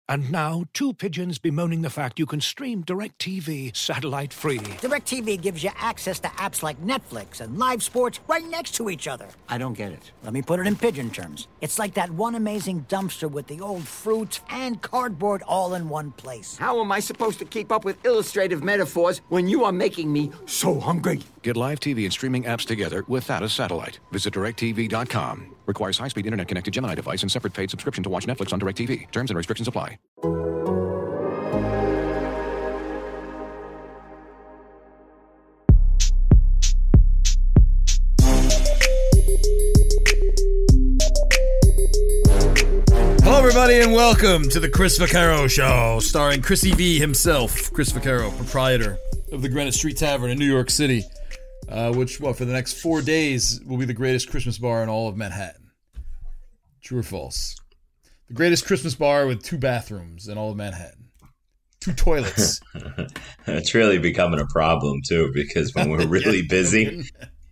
And now, two pigeons bemoaning the fact you can stream DirecTV satellite-free. DirecTV gives you access to apps like Netflix and live sports right next to each other. I don't get it. Let me put it in pigeon terms. It's like that one amazing dumpster with the old fruits and cardboard all in one place. How am I supposed to keep up with illustrative metaphors when you are making me so hungry? Get live TV and streaming apps together without a satellite. Visit DirecTV.com. Requires high-speed internet-connected Gemini device and separate paid subscription to watch Netflix on DirecTV. Terms and restrictions apply. Hello, everybody, and welcome to the Chris Vaccaro Show, starring Chrissy V himself, Chris Vaccaro, proprietor of the Greenwich Street Tavern in New York City, which, for the next 4 days, will be the greatest Christmas bar in all of Manhattan. True or false? The greatest Christmas bar with 2 bathrooms in all of Manhattan. 2 toilets. It's really becoming a problem, too, because when we're really busy,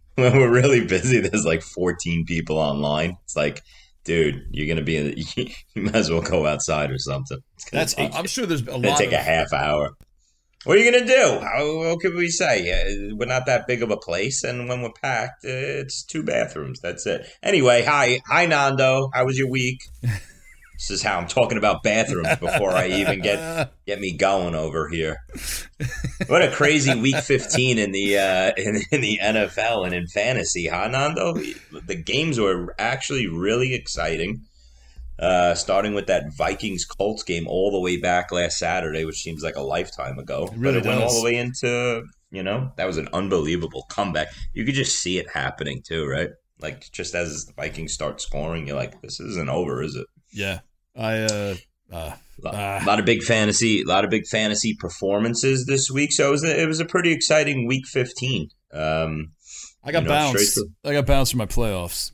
there's like 14 people online. It's like, dude, you're going to be you might as well go outside or something. I'm sure there's a lot. It'll take a half hour. What are you going to do? What can we say? We're not that big of a place, and when we're packed, it's 2 bathrooms. That's it. Anyway, hi, Nando. How was your week? This is how I'm talking about bathrooms before I even get me going over here. What a crazy week 15 in the in the NFL and in fantasy, huh, Nando? The games were actually really exciting. Starting with that Vikings-Colts game all the way back last Saturday, which seems like a lifetime ago. It really but it went all the way into, that was an unbelievable comeback. You could just see it happening too, right? Like, just as the Vikings start scoring, you're like, this isn't over, is it? Yeah. A lot of big fantasy performances this week. So it was a pretty exciting week 15. I got bounced. I got bounced from my playoffs.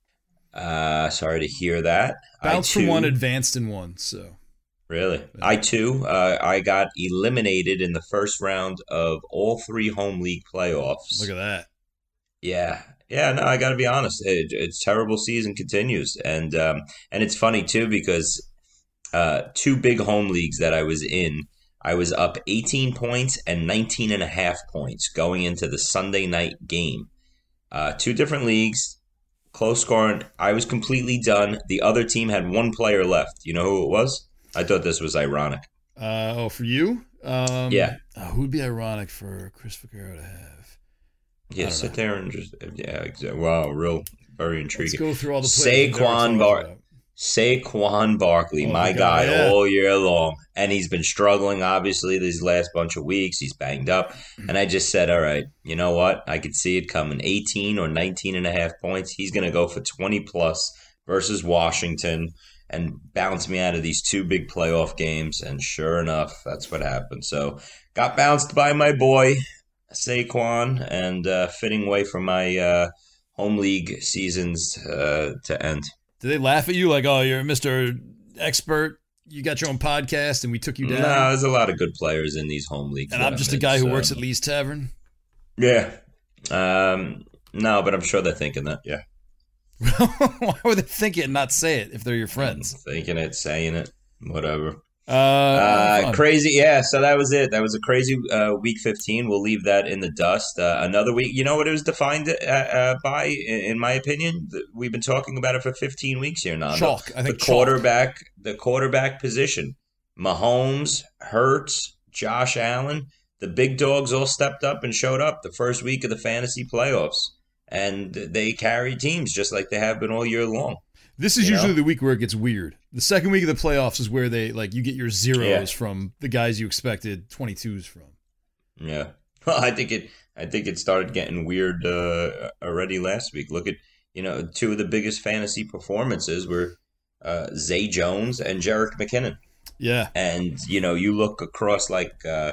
Sorry to hear that. Bounced from one, advanced in one. So really, I too, I got eliminated in the first round of all 3 home league playoffs. Look at that. Yeah. No, I got to be honest. It's terrible season continues, and it's funny too because 2 big home leagues that I was in, I was up 18 points and 19.5 points going into the Sunday night game. 2 different leagues. Close scoring. I was completely done. The other team had 1 player left. You know who it was? I thought this was ironic. For you? Yeah. Who'd be ironic for Chris Vaccaro to have? Yeah, sit there and just wow, very intriguing. Let's go through all the players. Saquon Barkley, my guy, all year long. And he's been struggling, obviously, these last bunch of weeks. He's banged up. And I just said, all right, you know what? I could see it coming. 18 or 19.5 points. He's going to go for 20-plus versus Washington and bounce me out of these 2 big playoff games. And sure enough, that's what happened. So got bounced by my boy, Saquon, and fitting away from my home league seasons to end. Do they laugh at you like, oh, you're Mr. Expert, you got your own podcast, and we took you down? No, there's a lot of good players in these home leagues. And I'm just a guy who works at Lee's Tavern? Yeah. No, but I'm sure they're thinking that, yeah. Why would they think it and not say it if they're your friends? Thinking it, saying it, whatever. Crazy, yeah. So that was it. That was a crazy week 15. We'll leave that in the dust. Another week. You know what it was defined by, in my opinion? We've been talking about it for 15 weeks here now. Chalk. I think the quarterback position. Mahomes, Hurts, Josh Allen, the big dogs all stepped up and showed up the first week of the fantasy playoffs, and they carried teams just like they have been all year long. This is usually the week where it gets weird. The second week of the playoffs is where they you get your zeros from the guys you expected 22s from. Yeah. Well, I think it started getting weird already last week. Look at, 2 of the biggest fantasy performances were Zay Jones and Jerick McKinnon. Yeah. And you look across here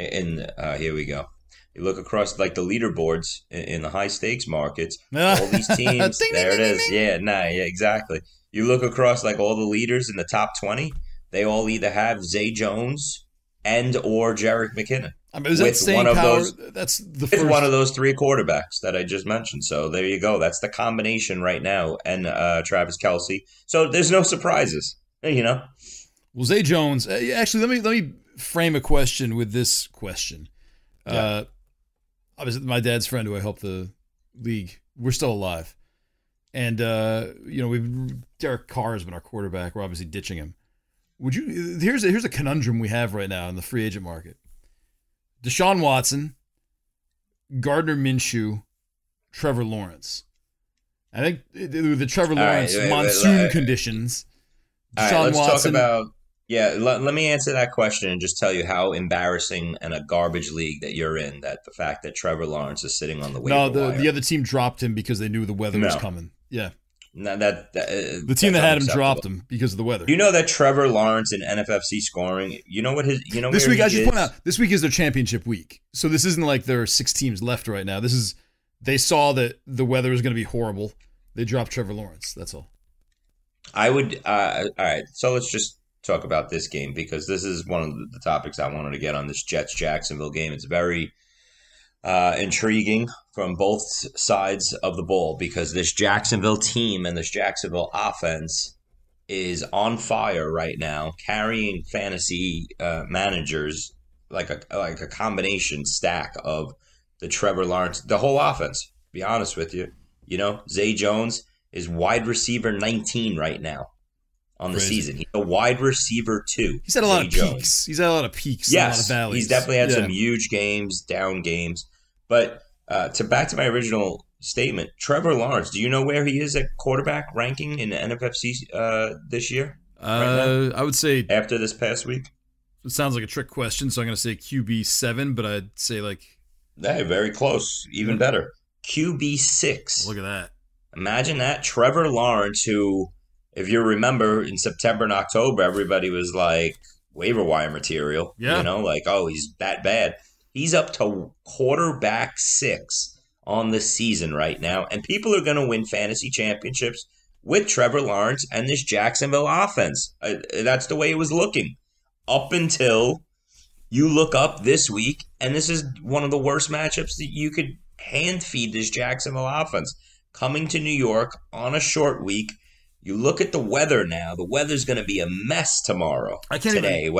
we go. You look across the leaderboards in the high stakes markets, all these teams, there it is. Yeah, exactly. You look across all the leaders in the top 20, they all either have Zay Jones and or Jerick McKinnon. I mean, is that same power? That's the first. It's one of those 3 quarterbacks that I just mentioned. So there you go. That's the combination right now. And Travis Kelce. So there's no surprises, Well, Zay Jones. Actually, let me frame a question with this question. Obviously, my dad's friend, who I helped the league, we're still alive, and Derek Carr has been our quarterback. We're obviously ditching him. Would you? Here's a conundrum we have right now in the free agent market: Deshaun Watson, Gardner Minshew, Trevor Lawrence. I think the Trevor Lawrence monsoon conditions. Deshaun let's Watson. Talk about. Yeah, let me answer that question and just tell you how embarrassing and a garbage league that you're in. That the fact that Trevor Lawrence is sitting on the waiver wire. The other team dropped him because they knew the weather was coming. Yeah. No, the team that had him dropped him because of the weather. You know that Trevor Lawrence in NFFC scoring. You know what this week. I should point out this week is their championship week, so this isn't like there are 6 teams left right now. They saw that the weather is going to be horrible. They dropped Trevor Lawrence. That's all. I would. All right. So let's just talk about this game because this is one of the topics I wanted to get on this Jets-Jacksonville game. It's very intriguing from both sides of the ball because this Jacksonville team and this Jacksonville offense is on fire right now, carrying fantasy managers like a combination stack of the Trevor Lawrence, the whole offense. To be honest with you, Zay Jones is wide receiver 19 right now on the season. He's a wide receiver 2. He's had a lot of peaks. He's had a lot of peaks. Yes, a lot of valleys. He's definitely had some huge games, down games. But back to my original statement, Trevor Lawrence, do you know where he is at quarterback ranking in the NFFC this year? I would say after this past week. It sounds like a trick question, so I'm going to say QB 7, but I'd say very close, even better. QB 6. Look at that. Imagine that. Trevor Lawrence, who, if you remember, in September and October, everybody was like waiver wire material. Yeah. He's that bad. He's up to quarterback 6 on the season right now, and people are going to win fantasy championships with Trevor Lawrence and this Jacksonville offense. That's the way it was looking up until you look up this week, and this is one of the worst matchups that you could hand feed this Jacksonville offense. Coming to New York on a short week, you look at the weather now. The weather's going to be a mess tomorrow. I got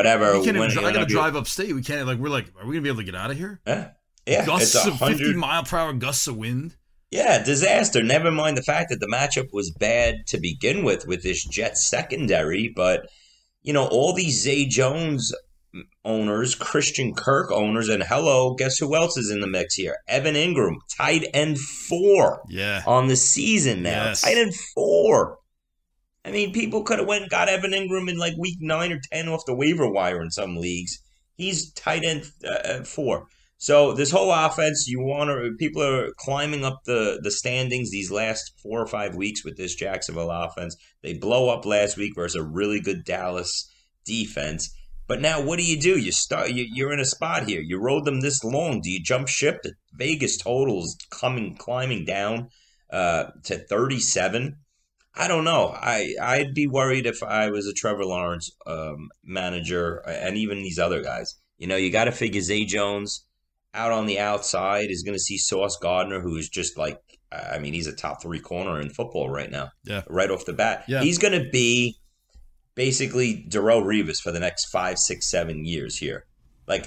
to drive upstate. We can't. Are we going to be able to get out of here? Yeah. Gusts of 50-mile-per-hour gusts of wind. Yeah, disaster. Never mind the fact that the matchup was bad to begin with this Jets secondary, but all these Zay Jones owners, Christian Kirk owners, and guess who else is in the mix here? Evan Ingram, tight end 4 on the season now. Yes. Tight end 4. I mean, people could have went and got Evan Ingram in like week 9 or 10 off the waiver wire in some leagues. He's tight end 4. So this whole offense, people are climbing up the standings these last 4 or 5 weeks with this Jacksonville offense. They blow up last week versus a really good Dallas defense. But now what do? You're in a spot here. You rode them this long. Do you jump ship? The Vegas totals climbing down to 37. I don't know. I'd be worried if I was a Trevor Lawrence manager and even these other guys. You got to figure Zay Jones out on the outside is going to see Sauce Gardner, who is just he's a top 3 corner in football right now. Yeah. Right off the bat. Yeah. He's going to be basically Darrelle Revis for the next 5, 6, 7 years here. I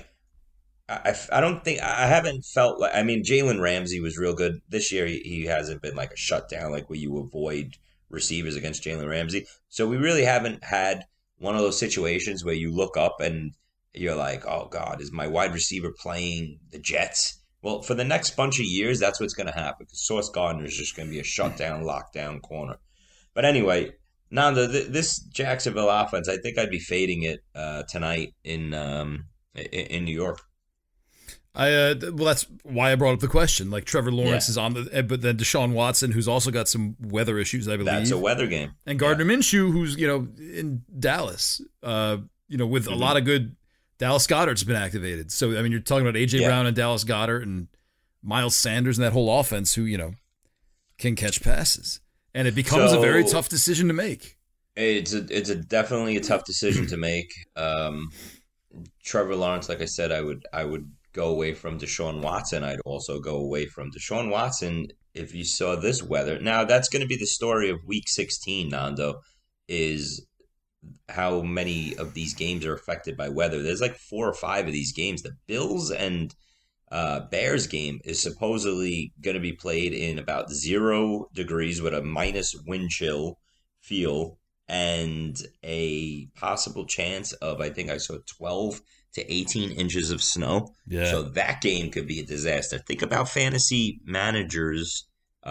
haven't felt like, Jalen Ramsey was real good. This year he hasn't been like a shutdown, like where you avoid receivers against Jalen Ramsey. So we really haven't had one of those situations where you look up and you're like, oh God, is my wide receiver playing the Jets? Well, for the next bunch of years, that's what's going to happen because Sauce Gardner is just going to be a shutdown, lockdown corner. But anyway, Nando, this Jacksonville offense, I think I'd be fading it tonight in New York. That's why I brought up the question. Like Trevor Lawrence is on but then Deshaun Watson, who's also got some weather issues, I believe. That's a weather game. And Gardner Minshew, who's in Dallas, with a lot of good. Dallas Goedert's been activated, so you're talking about AJ Brown and Dallas Goedert and Miles Sanders and that whole offense, who can catch passes. And it becomes a very tough decision to make. It's definitely a tough decision to make. Trevor Lawrence, like I said, I would go away from Deshaun Watson. I'd also go away from Deshaun Watson if you saw this weather. Now, that's going to be the story of Week 16, Nando, is how many of these games are affected by weather. There's like 4 or 5 of these games. The Bills and Bears game is supposedly going to be played in about 0 degrees with a minus wind chill feel and a possible chance of, I think I saw 12 to 18 inches of snow. Yeah. So that game could be a disaster. Think about fantasy managers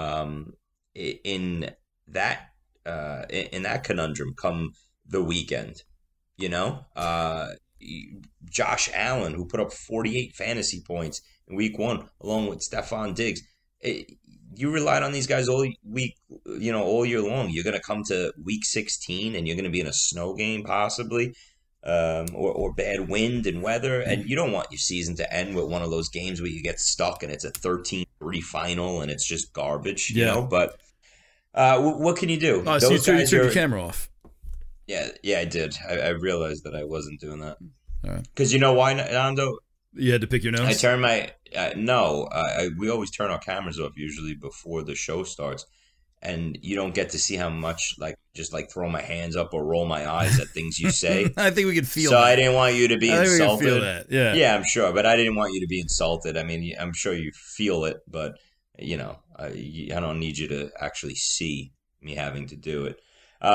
in that conundrum come the weekend. You know, Josh Allen, who put up 48 fantasy points in week 1, along with Stephon Diggs. You relied on these guys all week, all year long. You're going to come to week 16 and you're going to be in a snow game possibly, or bad wind and weather. And you don't want your season to end with one of those games where you get stuck and it's a 13-3 final and it's just garbage, you know? But what can you do? So you turned your camera off. Yeah, I did. I realized that I wasn't doing that. All right. Because you know why, Nando? You had to pick your nose? I turned my no. We always turn our cameras off usually before the show starts, and you don't get to see how much just throw my hands up or roll my eyes at things you say. I think we could feel. So that. I didn't want you to be insulted. We could feel that. Yeah, yeah, I'm sure, but I didn't want you to be insulted. I mean, I'm sure you feel it, but I don't need you to actually see me having to do it.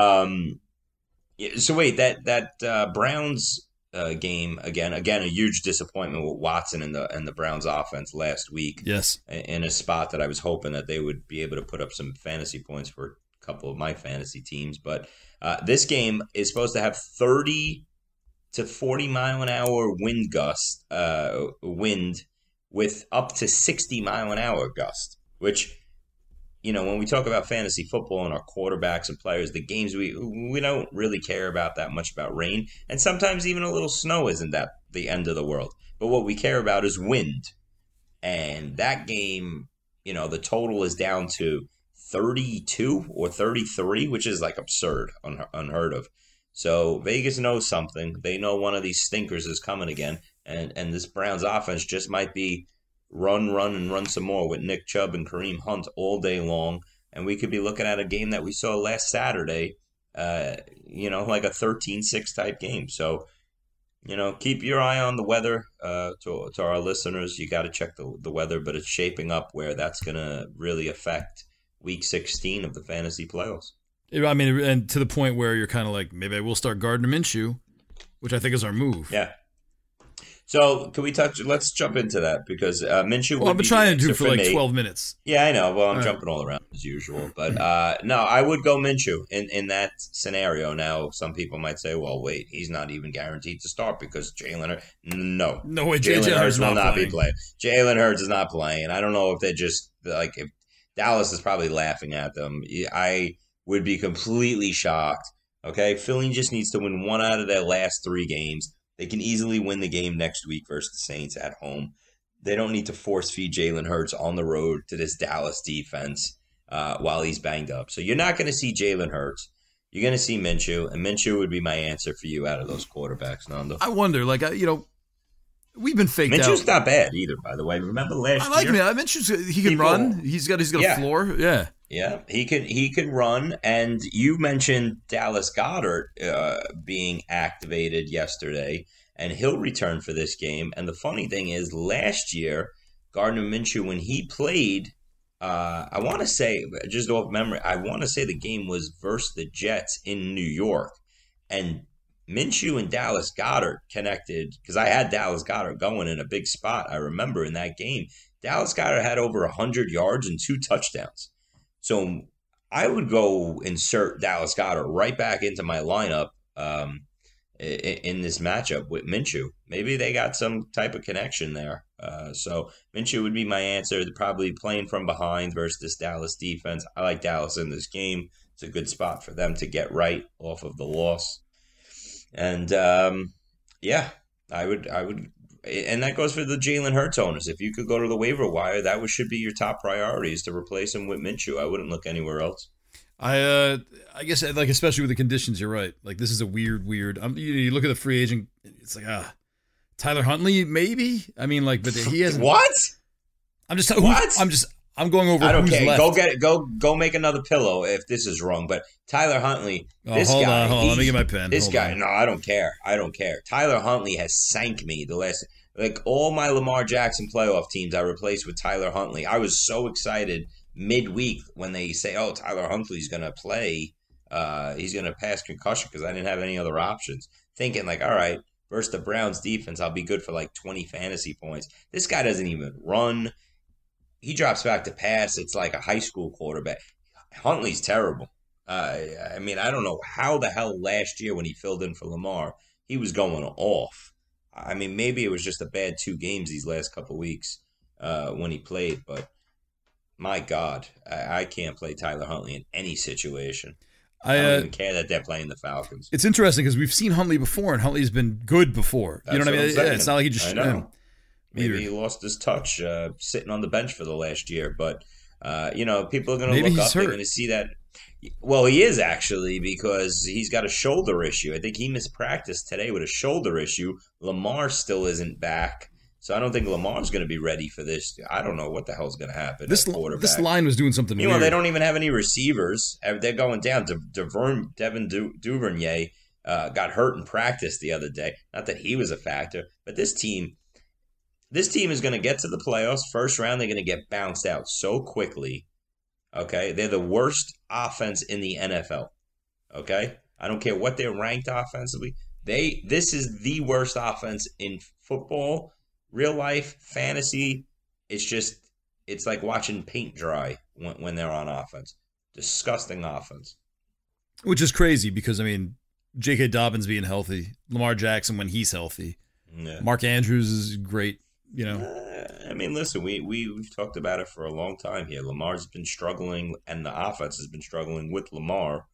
So wait, that Browns game again a huge disappointment with Watson and the Browns offense last week. Yes, in a spot that I was hoping that they would be able to put up some fantasy points for a couple of my fantasy teams. But this game is supposed to have 30 to 40 mile an hour wind gust, wind with up to 60 mile an hour gust, which, when we talk about fantasy football and our quarterbacks and players, the games we don't really care about that much about rain. And sometimes even a little snow isn't that the end of the world. But what we care about is wind. And that game, the total is down to 32 or 33, which is like absurd, unheard of. So Vegas knows something. They know one of these stinkers is coming again. And this Browns offense just might be run some more with Nick Chubb and Kareem Hunt all day long. And we could be looking at a game that we saw last Saturday, like a 13-6 type game. So, keep your eye on the weather. To our listeners, you got to check the weather, but it's shaping up where that's going to really affect week 16 of the fantasy playoffs. I mean, and to the point where you're kind of like, maybe I will start Gardner Minshew, which I think is our move. Yeah. So can we let's jump into that because Minshew. Well, I've been trying to do for like 12 minutes. Yeah, I know. Well, I'm jumping all around as usual. But no, I would go Minshew in that scenario. Now, some people might say, well, wait, he's not even guaranteed to start because Jalen Hurts. No way, Jalen Hurts will not be playing. Jalen Hurts is not playing. I don't know if they just if Dallas is probably laughing at them. I would be completely shocked. Okay, Philly just needs to win 1 out of their last 3 games. They can easily win the game next week versus the Saints at home. They don't need to force feed Jalen Hurts on the road to this Dallas defense while he's banged up. So you're not going to see Jalen Hurts. You're going to see Minshew, and Minshew would be my answer for you out of those quarterbacks, Nando. I wonder, we've been faked out. Minshew's not bad either, by the way. Remember last year? I like him. Minshew's he can run. He's got a floor. Yeah. Yeah, he can run. And you mentioned Dallas Goedert being activated yesterday, and he'll return for this game. And the funny thing is, last year, Gardner Minshew, when he played, I want to say, just off memory, the game was versus the Jets in New York. And Minshew and Dallas Goedert connected, because I had Dallas Goedert going in a big spot. I remember in that game, Dallas Goedert had over 100 yards and 2 touchdowns. So I would go insert Dallas Goedert right back into my lineup in this matchup with Minshew. Maybe they got some type of connection there. So Minshew would be my answer. They're probably playing from behind versus this Dallas defense. I like Dallas in this game. It's a good spot for them to get right off of the loss. And I would. And that goes for the Jalen Hurts owners. If you could go to the waiver wire, that should be your top priority, is to replace him with Minshew. I wouldn't look anywhere else. I guess, especially with the conditions, you're right. This is a weird. You look at the free agent, it's like, Tyler Huntley, maybe. I mean, but he hasn't. What? I'm just. What? I'm going over. I don't who's care. Left. Go get it. Go make another pillow if this is wrong. But Tyler Huntley, Hold on. Let me get my pen. This Hold guy, on. no, I don't care. Tyler Huntley has sank me the last. Like all my Lamar Jackson playoff teams, I replaced with Tyler Huntley. I was so excited midweek when they say, "Oh, Tyler Huntley's going to play. He's going to pass concussion," because I didn't have any other options. Thinking like, all right, versus the Browns defense, I'll be good for like 20 fantasy points. This guy doesn't even run. He drops back to pass. It's like a high school quarterback. Huntley's terrible. I mean, I don't know how the hell last year when he filled in for Lamar, he was going off. I mean, maybe it was just a bad 2 games these last couple weeks when he played. But my God, I can't play Tyler Huntley in any situation. I don't even care that they're playing the Falcons. It's interesting because we've seen Huntley before, and Huntley's been good before. That's you know what I mean? saying. It's not like he just. I know. Maybe he lost his touch sitting on the bench for the last year. But, people are going to look up. They're going to see that. Well, he is actually, because he's got a shoulder issue. I think he missed practice today with a shoulder issue. Lamar still isn't back. So I don't think Lamar's going to be ready for this. I don't know what the hell's going to happen. This line was doing something weird. They don't even have any receivers. They're going down. Devin Duvernay got hurt in practice the other day. Not that he was a factor, but this team is going to get to the playoffs. First round, they're going to get bounced out so quickly. Okay? They're the worst offense in the NFL. Okay? I don't care what they're ranked offensively. This is the worst offense in football, real life, fantasy. It's like watching paint dry when they're on offense. Disgusting offense. Which is crazy because, I mean, J.K. Dobbins being healthy, Lamar Jackson when he's healthy. Yeah. Mark Andrews is great. I mean, listen, we've talked about it for a long time here. Lamar's been struggling, and the offense has been struggling with Lamar,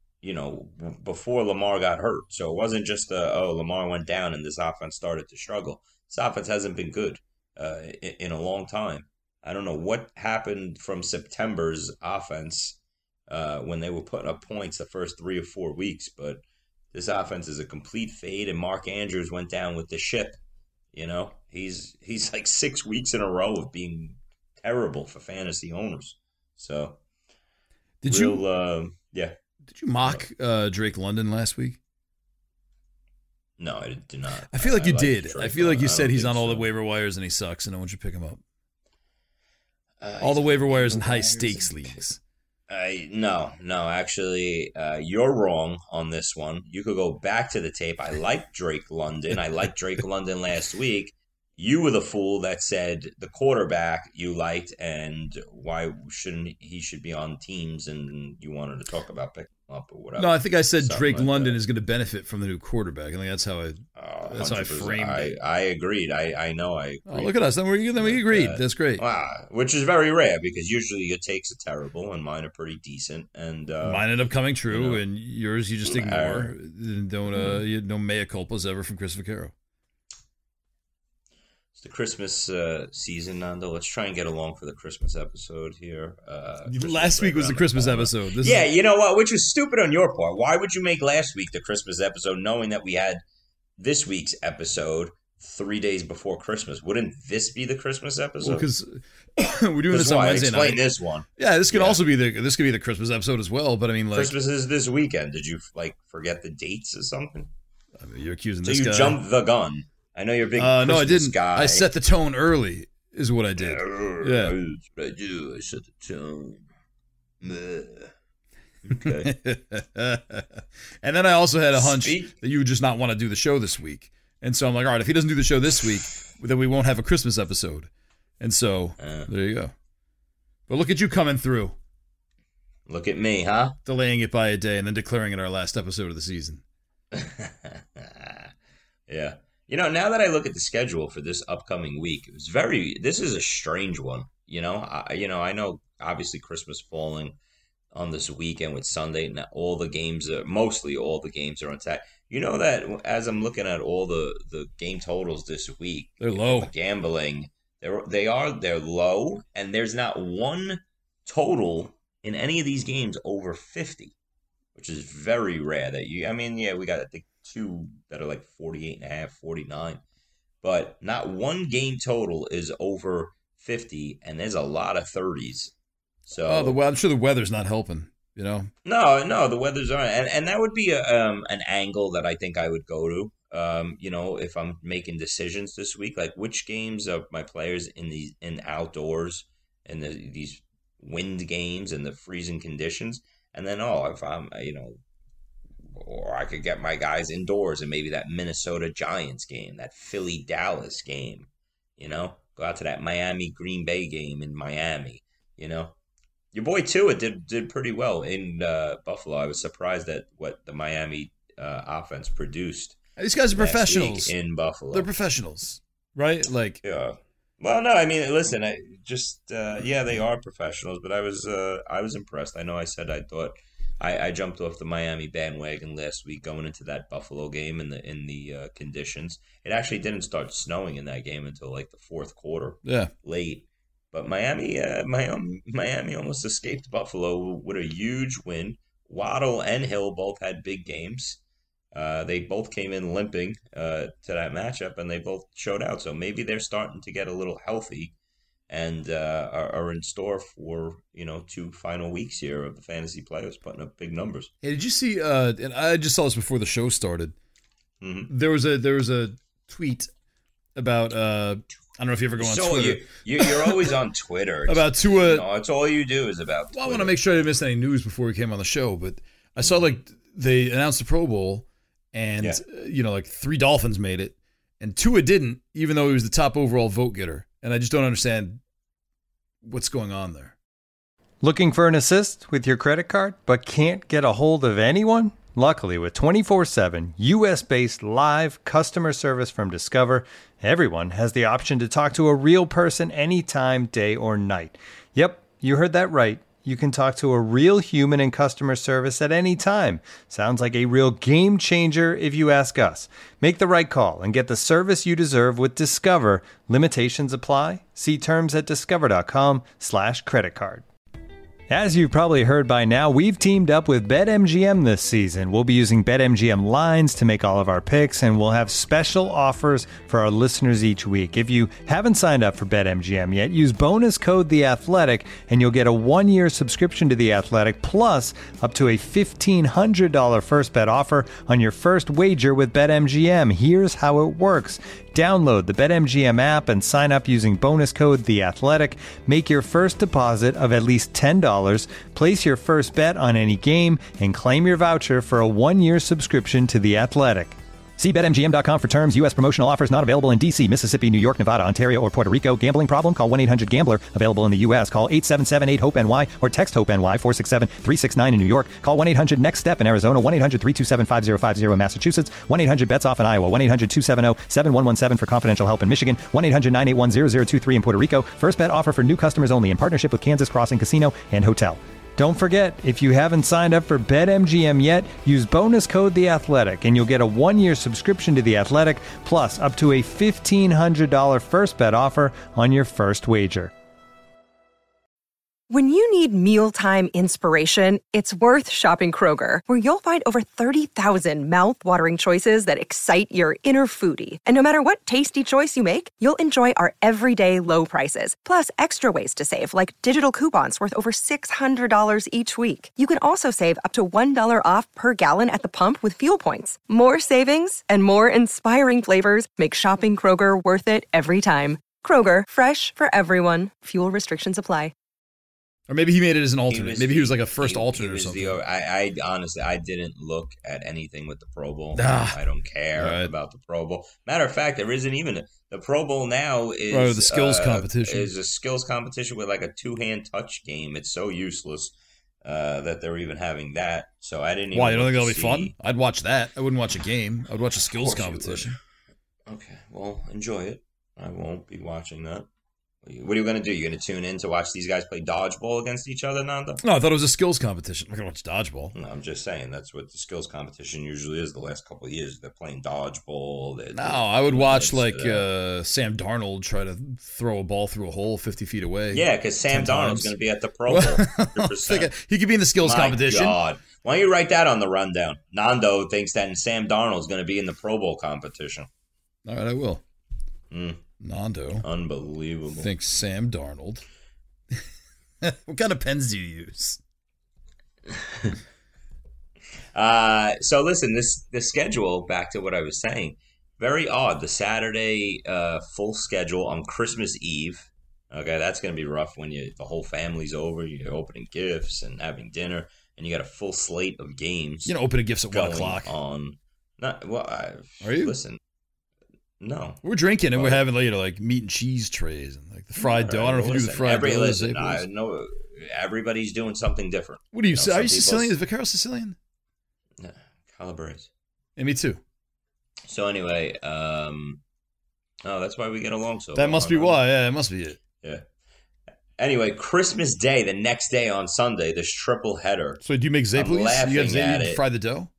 before Lamar got hurt. So it wasn't just, Lamar went down and this offense started to struggle. This offense hasn't been good in a long time. I don't know what happened from September's offense when they were putting up points the first 3 or 4 weeks, but this offense is a complete fade, and Mark Andrews went down with the ship. He's like 6 weeks in a row of being terrible for fantasy owners. So, did you mock Drake London last week? No, I did not. I feel like you did. I feel like you said he's on all the waiver wires and he sucks, and I want you to pick him up. All the waiver wires in high stakes leagues. No, actually, you're wrong on this one. You could go back to the tape. I like Drake London. I liked Drake London last week. You were the fool that said the quarterback you liked, and why shouldn't he should be on teams, and you wanted to talk about picking him up or whatever. No, I think I said Something Drake like London that. is going to benefit from the new quarterback. I think that's how I framed it. I agreed. I know I agreed. Oh, look at us. Then we agreed. That's great. Which is very rare because usually your takes are terrible and mine are pretty decent. And mine end up coming true, and yours you just ignore. Don't no mea culpas ever from Chris Vaccaro. It's the Christmas season, Nando. Let's try and get along for the Christmas episode here. Last week was the Christmas episode. You know what? Which was stupid on your part. Why would you make last week the Christmas episode knowing that we had this week's episode 3 days before Christmas? Wouldn't this be the Christmas episode? Because we're doing this on Wednesday night. Explain this one. Yeah, this could also be the Christmas episode as well. But I mean, like, Christmas is this weekend. Did you forget the dates or something? I mean, you're accusing so this guy. So you jumped the gun. I know you're a big no, I didn't. Guy. I set the tone early, is what I did. Yeah. That's what I do. I set the tone. Okay. And then I also had a hunch that you would just not want to do the show this week. And so I'm like, all right, if he doesn't do the show this week, then we won't have a Christmas episode. And so there you go. But look at you coming through. Look at me, huh? Delaying it by a day and then declaring it our last episode of the season. Yeah. Now that I look at the schedule for this upcoming week, this is a strange one. I know obviously Christmas falling on this weekend with Sunday, and mostly all the games are on Saturday. You know that as I'm looking at all the game totals this week, they're low. Gambling, they're low, and there's not one total in any of these games over 50, which is very rare. We got I think 2 that are like 48.5, 49, but not one game total is over 50, and there's a lot of 30s. So I'm sure the weather's not helping. No, the weather's on, and that would be an angle that I think I would go to. If I'm making decisions this week, like which games of my players in outdoors and these wind games and the freezing conditions, and then if I'm or I could get my guys indoors and maybe that Minnesota Giants game, that Philly Dallas game, go out to that Miami Green Bay game in Miami, Your boy Tua did pretty well in Buffalo. I was surprised at what the Miami offense produced. These guys are professionals in Buffalo. They're professionals, right? Yeah. Well, no, I mean, listen, they are professionals, but I was impressed. I know I said I thought I jumped off the Miami bandwagon last week going into that Buffalo game in the conditions. It actually didn't start snowing in that game until like the fourth quarter. Yeah, late. But Miami almost escaped Buffalo with a huge win. Waddle and Hill both had big games. They both came in limping to that matchup, and they both showed out. So maybe they're starting to get a little healthy and are in store for 2 final weeks here of the fantasy playoffs, putting up big numbers. Hey, did you see? And I just saw this before the show started. Mm-hmm. There was a tweet about I don't know if you ever go on Twitter. You're always on Twitter. About Tua. It's all you do is about Twitter. Well, I want to make sure I didn't miss any news before we came on the show, but I saw they announced the Pro Bowl, and like 3 Dolphins made it, and Tua didn't, even though he was the top overall vote getter. And I just don't understand what's going on there. Looking for an assist with your credit card, but can't get a hold of anyone? Luckily, with 24/7 U.S.-based live customer service from Discover, everyone has the option to talk to a real person anytime, day or night. Yep, you heard that right. You can talk to a real human in customer service at any time. Sounds like a real game changer if you ask us. Make the right call and get the service you deserve with Discover. Limitations apply. See terms at discover.com/creditcard. As you've probably heard by now, we've teamed up with BetMGM this season. We'll be using BetMGM lines to make all of our picks, and we'll have special offers for our listeners each week. If you haven't signed up for BetMGM yet, use bonus code THEATHLETIC, and you'll get a 1-year subscription to The Athletic, plus up to a $1,500 first bet offer on your first wager with BetMGM. Here's how it works. Download the BetMGM app and sign up using bonus code THEATHLETIC. Make your first deposit of at least $10. Place your first bet on any game and claim your voucher for a 1-year subscription to The Athletic. See BetMGM.com for terms. U.S. promotional offers not available in D.C., Mississippi, New York, Nevada, Ontario, or Puerto Rico. Gambling problem? Call 1-800-GAMBLER. Available in the U.S. Call 877-8-HOPE-NY or text HOPE-NY 467-369 in New York. Call 1-800-NEXT-STEP in Arizona. 1-800-327-5050 in Massachusetts. 1-800-BETS-OFF in Iowa. 1-800-270-7117 for confidential help in Michigan. 1-800-981-0023 in Puerto Rico. First bet offer for new customers only in partnership with Kansas Crossing Casino and Hotel. Don't forget, if you haven't signed up for BetMGM yet, use bonus code THEATHLETIC, and you'll get a 1-year subscription to The Athletic, plus up to a $1,500 first bet offer on your first wager. When you need mealtime inspiration, it's worth shopping Kroger, where you'll find over 30,000 mouth-watering choices that excite your inner foodie. And no matter what tasty choice you make, you'll enjoy our everyday low prices, plus extra ways to save, like digital coupons worth over $600 each week. You can also save up to $1 off per gallon at the pump with fuel points. More savings and more inspiring flavors make shopping Kroger worth it every time. Kroger, fresh for everyone. Fuel restrictions apply. Or maybe he made it as an alternate. Maybe he was like a first alternate or something. I honestly, I didn't look at anything with the Pro Bowl. I don't care about the Pro Bowl. Matter of fact, there isn't even the Pro Bowl now is the skills competition. Is a skills competition with like a 2-hand touch game. It's so useless that they're even having that. So I didn't. Why, you don't think that'll be fun? I'd watch that. I wouldn't watch a game. I'd watch a skills competition. Okay, well, enjoy it. I won't be watching that. What are you going to do? You're going to tune in to watch these guys play dodgeball against each other, Nando? No, I thought it was a skills competition. I'm not going to watch dodgeball. No, I'm just saying that's what the skills competition usually is the last couple of years. They're playing dodgeball. I would watch Sam Darnold try to throw a ball through a hole 50 feet away. Yeah, because Sam Darnold's going to be at the Pro Bowl. 100%. He could be in the skills competition. God. Why don't you write that on the rundown? Nando thinks that Sam Darnold's going to be in the Pro Bowl competition. All right, I will. Nando Unbelievable. thinks Sam Darnold. What kind of pens do you use? So listen, the schedule, back to what I was saying, very odd. The Saturday full schedule on Christmas Eve. Okay, that's going to be rough when the whole family's over, you're opening gifts and having dinner, and you got a full slate of games. You know, opening gifts at 1 going o'clock. on. Not well. Are you? Listen, no. We're drinking and we're having like meat and cheese trays and like the fried dough. I don't know if you do the fried dough. Listen, I know everybody's doing something different. What do you say? Are you some Sicilian? Is Vaccaro Sicilian? Yeah, Calabrese. Yeah, me too. So anyway, that's why we get along so. That must be why. Yeah, it must be it. Yeah. Anyway, Christmas Day, the next day on Sunday, this triple header. So do you make Zayplees? You fry the dough?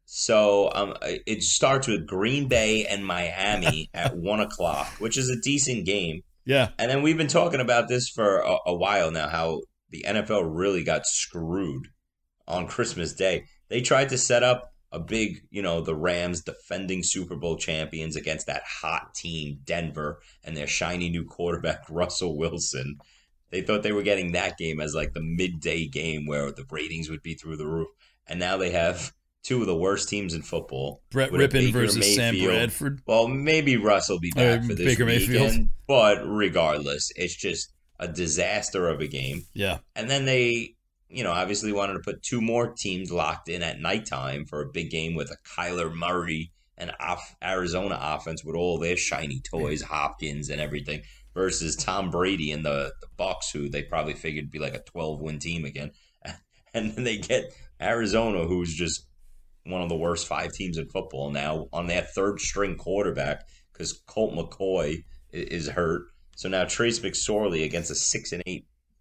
So it starts with Green Bay and Miami at 1 o'clock, which is a decent game. Yeah. And then we've been talking about this for a while now, how the NFL really got screwed on Christmas Day. They tried to set up a big, the Rams defending Super Bowl champions against that hot team, Denver, and their shiny new quarterback, Russell Wilson. They thought they were getting that game as like the midday game where the ratings would be through the roof. And now they have two of the worst teams in football. Brett Rippon versus Sam Bradford. Well, maybe Russ will be back for this Baker weekend. But regardless, it's just a disaster of a game. Yeah. And then they, obviously wanted to put two more teams locked in at nighttime for a big game with a Kyler Murray and Arizona offense with all their shiny toys, Hopkins and everything, versus Tom Brady and the Bucs, who they probably figured would be like a 12-win team again. And then they get Arizona, who's just one of the worst 5 teams in football now, on their third-string quarterback because Colt McCoy is hurt. So now Trace McSorley against a 6-8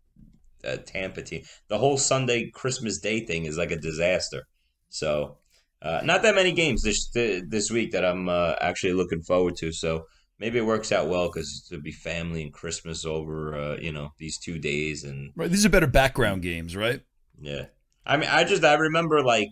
Tampa team. The whole Sunday Christmas Day thing is like a disaster. So not that many games this week that I'm actually looking forward to. So maybe it works out well because it'll be family and Christmas over these 2 days. And right, these are better background games, right? Yeah. I mean, I remember like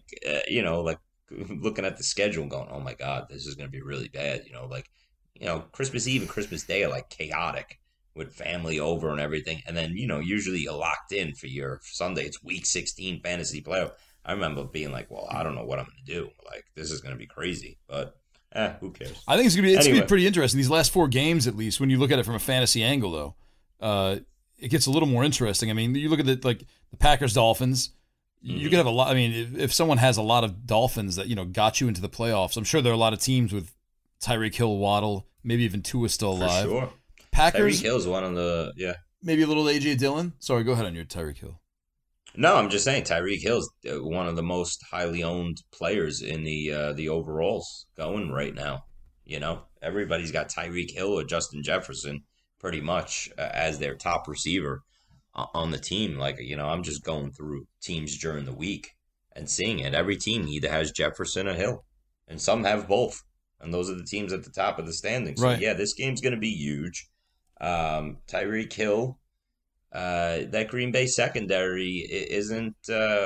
looking at the schedule and going, oh my God, this is going to be really bad. Christmas Eve and Christmas Day are like chaotic with family over and everything. And then, usually you're locked in for your Sunday. It's week 16 fantasy playoff. I remember being like, well, I don't know what I'm going to do. Like, this is going to be crazy. But, who cares? I think it's going to be pretty interesting. These last 4 games, at least, when you look at it from a fantasy angle, though, it gets a little more interesting. I mean, you look at the Packers-Dolphins. You could have a lot. I mean, if someone has a lot of Dolphins that, got you into the playoffs, I'm sure there are a lot of teams with Tyreek Hill, Waddle, maybe even Tua still alive. For sure. Packers. Tyreek Hill's one of the, Maybe a little A.J. Dillon. Sorry, go ahead on your Tyreek Hill. No, I'm just saying Tyreek Hill's one of the most highly owned players in the overalls going right now. Everybody's got Tyreek Hill or Justin Jefferson pretty much as their top receiver on the team. Like, I'm just going through teams during the week and seeing it. Every team either has Jefferson or Hill, and some have both. And those are the teams at the top of the standings. So, right. Yeah, this game's going to be huge. Tyreek Hill, that Green Bay secondary isn't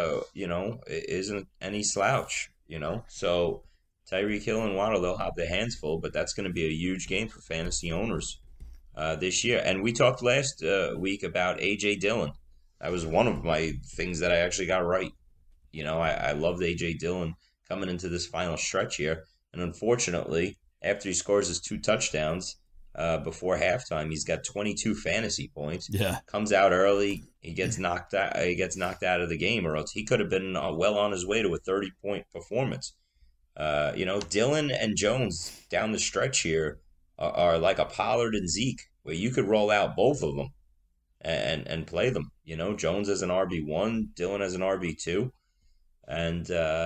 any slouch, So Tyreek Hill and Waddle, they'll have their hands full, but that's going to be a huge game for fantasy owners this year. And we talked last week about A.J. Dillon. That was one of my things that I actually got right. I loved A.J. Dillon coming into this final stretch here. And unfortunately, after he scores his 2 touchdowns before halftime, he's got 22 fantasy points. Yeah, comes out early, he gets knocked out. He gets knocked out of the game, or else he could have been well on his way to a 30-point performance. Dillon and Jones down the stretch here are like a Pollard and Zeke, where you could roll out both of them and play them. Jones as an RB1, Dillon as an RB2, and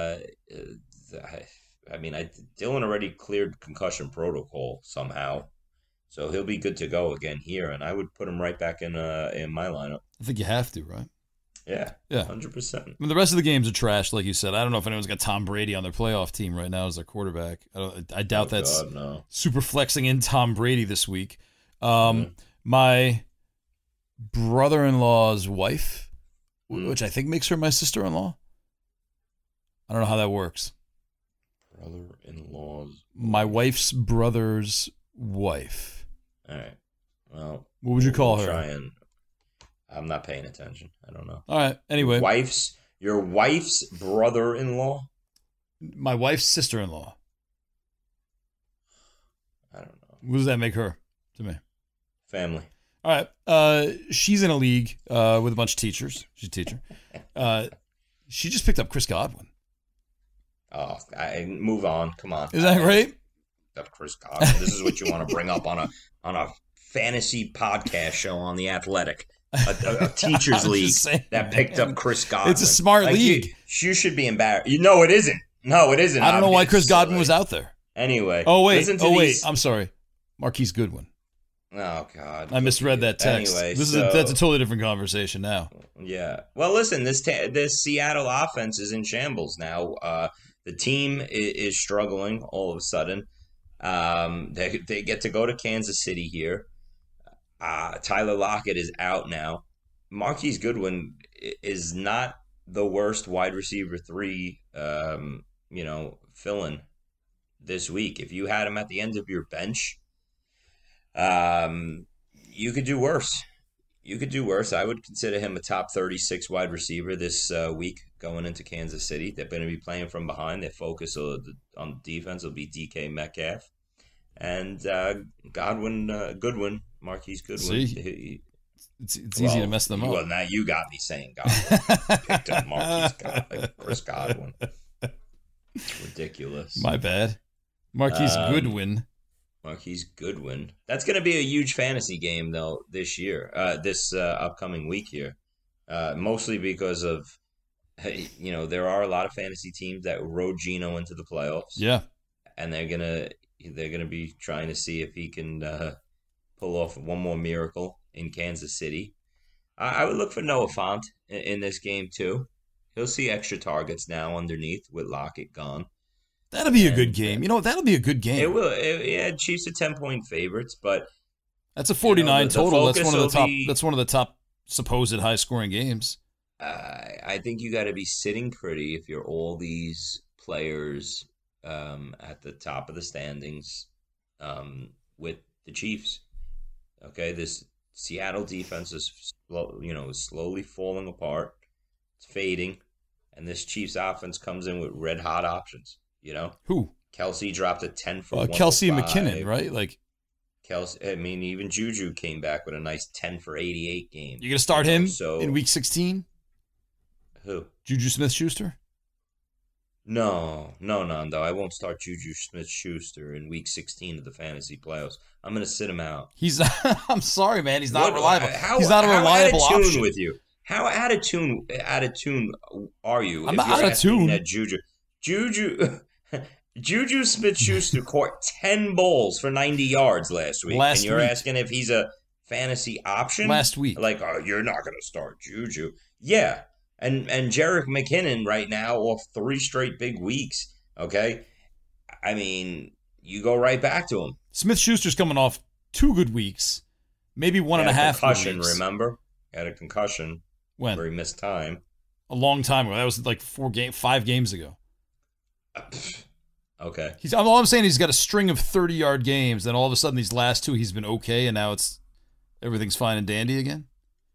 Dillon already cleared concussion protocol somehow, so he'll be good to go again here, and I would put him right back in my lineup. I think you have to, right? Yeah, 100%. I mean, the rest of the games are trash, like you said. I don't know if anyone's got Tom Brady on their playoff team right now as their quarterback. I doubt that's super flexing in Tom Brady this week. My brother-in-law's wife, which I think makes her my sister-in-law. I don't know how that works. Brother-in-law's my wife's brother's wife. All right. Well, What would you call her? I'm not paying attention. I don't know. All right. Anyway, your wife's brother-in-law. My wife's sister-in-law. I don't know. What does that make her to me? Family. All right. She's in a league with a bunch of teachers. She's a teacher. She just picked up Chris Godwin. Oh, move on. Come on. Is that right? Up Chris Godwin. This is what you want to bring up on a fantasy podcast show on The Athletic. A teachers league that picked up Chris Godwin. It's a smart league. You should be embarrassed. No, it isn't. No, it isn't. I don't know why Chris Godwin was out there. Anyway. Oh, wait. I'm sorry. Marquise Goodwin. Oh, God. I misread that text. Anyway, that's a totally different conversation now. Yeah. Well, listen, this Seattle offense is in shambles now. The team is struggling all of a sudden. They get to go to Kansas City here. Tyler Lockett is out now. Marquise Goodwin is not the worst wide receiver 3, fill-in this week. If you had him at the end of your bench, you could do worse. I would consider him a top 36 wide receiver this week going into Kansas City. They're going to be playing from behind. Their focus on defense will be DK Metcalf. And Goodwin, Marquise Goodwin. See? It's easy to mess them up. Well, now you got me saying Godwin. Picked up Chris Godwin. It's ridiculous. My bad. Marquise Goodwin. That's going to be a huge fantasy game, though, this year, this upcoming week here. Mostly because of, there are a lot of fantasy teams that rode Geno into the playoffs. Yeah. And they're gonna be trying to see if he can pull off one more miracle in Kansas City. I would look for Noah Fant in this game too. He'll see extra targets now underneath with Lockett gone. That'll be a good game. That'll be a good game. It will. Chiefs are 10-point favorites, but that's a 49 total. That's one of the top. Be, that's one of the top supposed high-scoring games. I think you got to be sitting pretty if you're all these players at the top of the standings with the Chiefs. Okay, this Seattle defense is slowly falling apart. It's fading, and this Chiefs offense comes in with red hot options. Who? Kelsey dropped a 10 for 1 Kelsey for and 5. McKinnon, right? Like Kelsey. I mean, even Juju came back with a nice 10 for 88 game. You're gonna start him in week 16? Who? Juju Smith-Schuster? No, Nando. I won't start Juju Smith-Schuster in week 16 of the fantasy playoffs. I'm going to sit him out. I'm sorry, man. He's not reliable. He's not a reliable option with you. How out of tune are you? I'm not out of tune. Juju Smith-Schuster caught 10 balls for 90 yards last week. And you're asking if he's a fantasy option? Last week. Like, you're not going to start Juju. Yeah. And Jerick McKinnon right now off 3 straight big weeks, okay? I mean, you go right back to him. Smith-Schuster's coming off 2 good weeks, maybe 1.5 concussion, weeks. Remember? Had a concussion. When? Where he missed time. A long time ago. That was like 5 games ago. Okay. All I'm saying is he's got a string of 30-yard games, then all of a sudden these last 2 he's been okay, and now everything's fine and dandy again?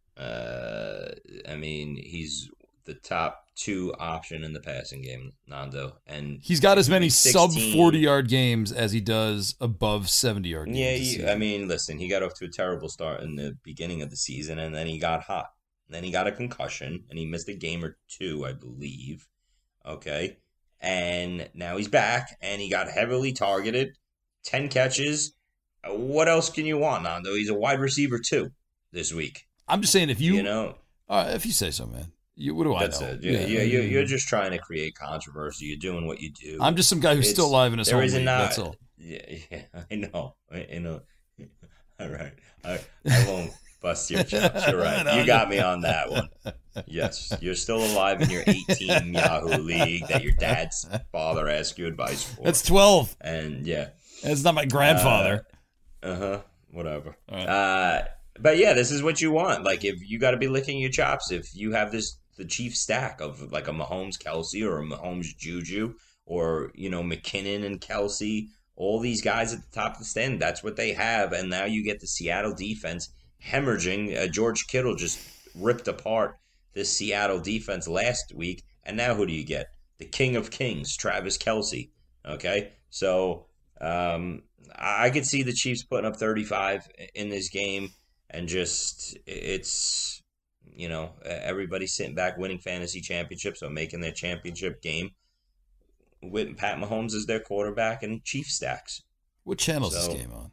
I mean, he's the top 2 option in the passing game, Nando. And he's got as many sub 40-yard games as he does above 70-yard games. Yeah, I mean, listen, he got off to a terrible start in the beginning of the season, and then he got hot. Then he got a concussion, and he missed a game or 2, I believe. Okay. And now he's back, and he got heavily targeted, 10 catches. What else can you want, Nando? He's a wide receiver, too, this week. I'm just saying, if you say so, man. What do I know? It. You're just trying to create controversy. You're doing what you do. I'm just some guy who's still alive in his home league. That's all. Yeah, I know. All right. I won't bust your chops. You're right. You got me on that one. Yes, you're still alive in your 18 Yahoo league that your dad's father asked you advice for. That's 12. And yeah. That's not my grandfather. Whatever. Right. But yeah, this is what you want. Like, if you got to be licking your chops, if you have the Chiefs stack of like a Mahomes Kelsey or a Mahomes Juju or McKinnon and Kelsey all these guys at the top of the stand. That's what they have. And now you get the Seattle defense hemorrhaging. George Kittle just ripped apart this Seattle defense last week. And now who do you get? The King of Kings, Travis Kelce. Okay? So I could see the Chiefs putting up 35 in this game. And just, it's, everybody sitting back winning fantasy championships or making their championship game with Pat Mahomes as their quarterback and Chief stacks. What channel is this game on?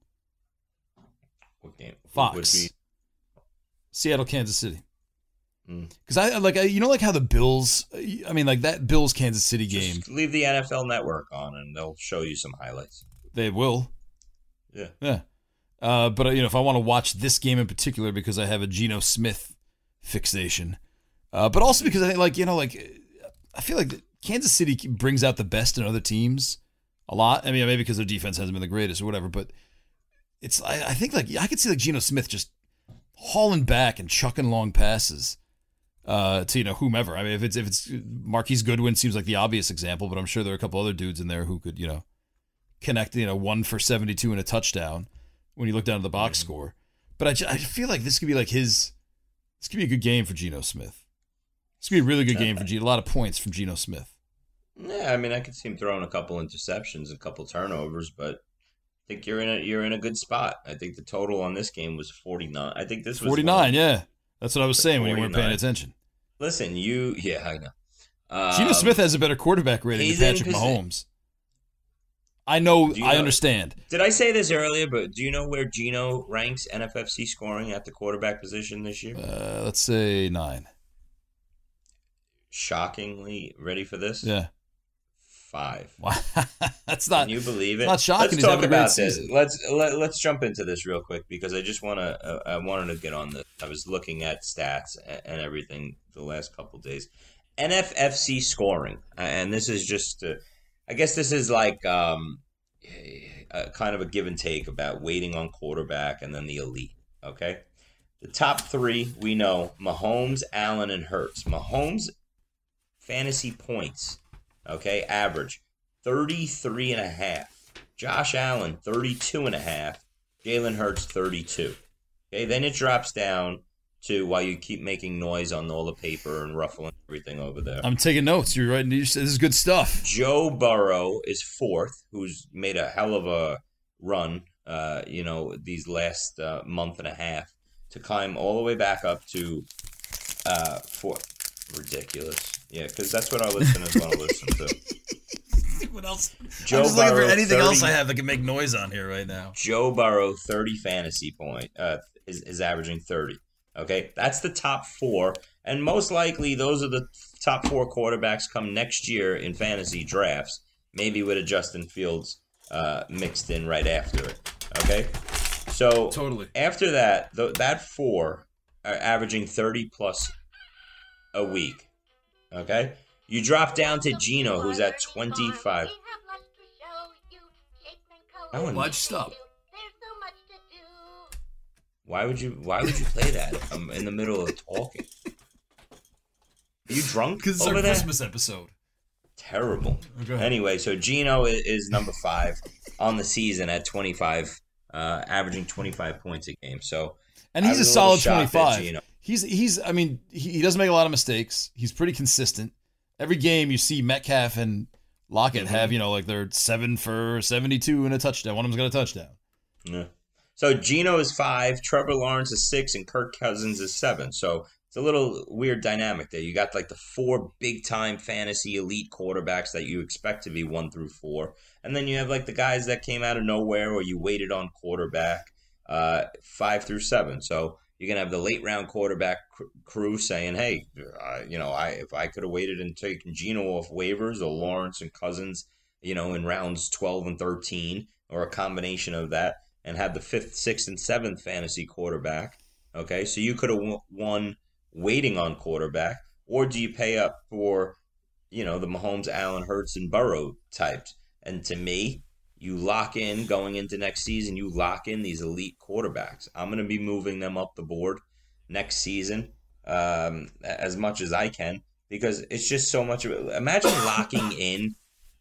What game? Fox. Seattle, Kansas City. Because I like how the Bills. I mean, like that Bills Kansas City game. Just leave the NFL Network on, and they'll show you some highlights. They will. Yeah. But if I want to watch this game in particular because I have a Geno Smith fixation, but also because I think I feel like Kansas City brings out the best in other teams a lot. I mean, maybe because their defense hasn't been the greatest or whatever, but I think I could see like Geno Smith just hauling back and chucking long passes to whomever. I mean, if it's Marquise Goodwin seems like the obvious example, but I'm sure there are a couple other dudes in there who could connect 1 for 72 and a touchdown when you look down at the box score. But I feel like this could be like this could be a good game for Geno Smith. This could be a really good game for Geno. A lot of points from Geno Smith. Yeah, I mean, I could see him throwing a couple interceptions, a couple turnovers, but I think you're in a good spot. I think the total on this game was 49. I think this was 49. Yeah, that's what I was saying when you weren't paying attention. Listen, I know. Geno Smith has a better quarterback rating than Patrick Mahomes. I know. I understand. Did I say this earlier? But do you know where Geno ranks NFFC scoring at the quarterback position this year? Let's say 9. Shockingly, ready for this? Yeah. 5. Wow. That's not. Can you believe it? Not shocking. Let's talk about this. Let's jump into this real quick because I just I wanted to get on this. I was looking at stats and everything the last couple of days. NFFC scoring, and this is just. I guess this is like kind of a give and take about waiting on quarterback and then the elite. Okay, the top 3 we know: Mahomes, Allen, and Hurts. Mahomes fantasy points. Okay, average 33.5. Josh Allen 32.5. Jalen Hurts 32. Okay, then it drops down to while you keep making noise on all the paper and ruffling everything over there. I'm taking notes. You're right. This is good stuff. Joe Burrow is 4th, who's made a hell of a run, these last month and a half to climb all the way back up to 4th. Ridiculous. Yeah, because that's what our listeners want to listen to. What else? Joe I'm just looking for Burrow, anything 30 else I have that can make noise on here right now. Joe Burrow, 30 fantasy point, is averaging 30. Okay, that's the top 4, and most likely those are the top 4 quarterbacks come next year in fantasy drafts, maybe with a Justin Fields mixed in right after it. Okay, so totally after that, that 4 are averaging 30 plus a week. Okay, you drop down to Geno, who's at 25. Why'd you stop? Why would you play that if I'm in the middle of talking? Are you drunk? Because it's our Christmas episode. Terrible. Anyway, so Geno is number 5 on the season at 25, averaging 25 points a game. So, and he's a solid 25. He's. I mean, he doesn't make a lot of mistakes. He's pretty consistent. Every game you see Metcalf and Lockett have, they're 7 for 72 and a touchdown. One of them's got a touchdown. Yeah. So Geno is 5, Trevor Lawrence is 6, and Kirk Cousins is 7. So it's a little weird dynamic there. You got like the 4 big-time fantasy elite quarterbacks that you expect to be 1 through 4. And then you have like the guys that came out of nowhere or you waited on quarterback 5 through 7. So you're going to have the late-round quarterback crew saying, hey, if I could have waited and taken Geno off waivers or Lawrence and Cousins, in rounds 12 and 13 or a combination of that, and had the 5th, 6th, and 7th fantasy quarterback. Okay, so you could have won waiting on quarterback, or do you pay up for, the Mahomes, Allen, Hurts, and Burrow types? And to me, you lock in going into next season. You lock in these elite quarterbacks. I'm going to be moving them up the board next season as much as I can because it's just so much. Imagine locking in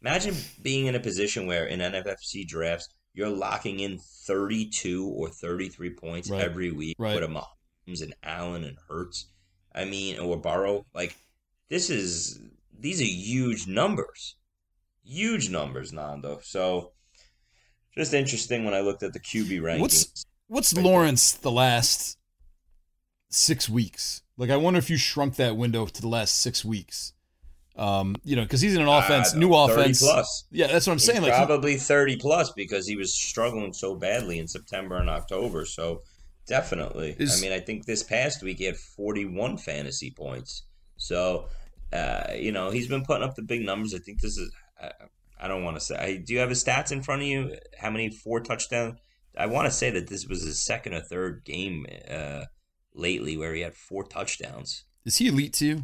Imagine being in a position where in NFFC drafts, you're locking in 32 or 33 points every week with a Mahomes and Allen and Hurts. I mean, or Burrow. Like, these are huge numbers. Huge numbers, Nando. So, just interesting when I looked at the QB rankings. What's Lawrence the last 6 weeks? Like, I wonder if you shrunk that window to the last 6 weeks. Because he's in an offense, new offense. 30 plus. Yeah, that's what I'm saying. Like probably 30 plus because he was struggling so badly in September and October. So definitely. I think this past week he had 41 fantasy points. So, he's been putting up the big numbers. I think this is, I don't want to say. Do you have his stats in front of you? How many 4 touchdowns? I want to say that this was his second or third game lately where he had 4 touchdowns. Is he elite to you?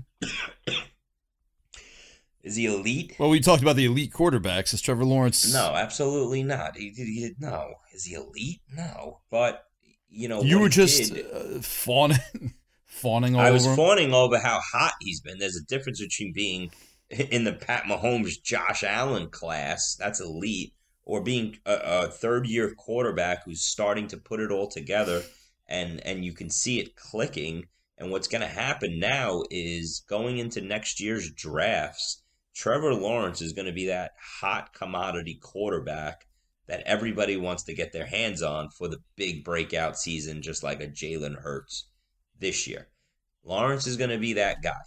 Is he elite? Well, we talked about the elite quarterbacks. Is Trevor Lawrence? No, absolutely not. No. Is he elite? No. But, you were just fawning all over him. I was fawning over how hot he's been. There's a difference between being in the Pat Mahomes, Josh Allen class, that's elite, or being a third-year quarterback who's starting to put it all together, and you can see it clicking. And what's going to happen now is going into next year's drafts, Trevor Lawrence is going to be that hot commodity quarterback that everybody wants to get their hands on for the big breakout season, just like a Jalen Hurts this year. Lawrence is going to be that guy.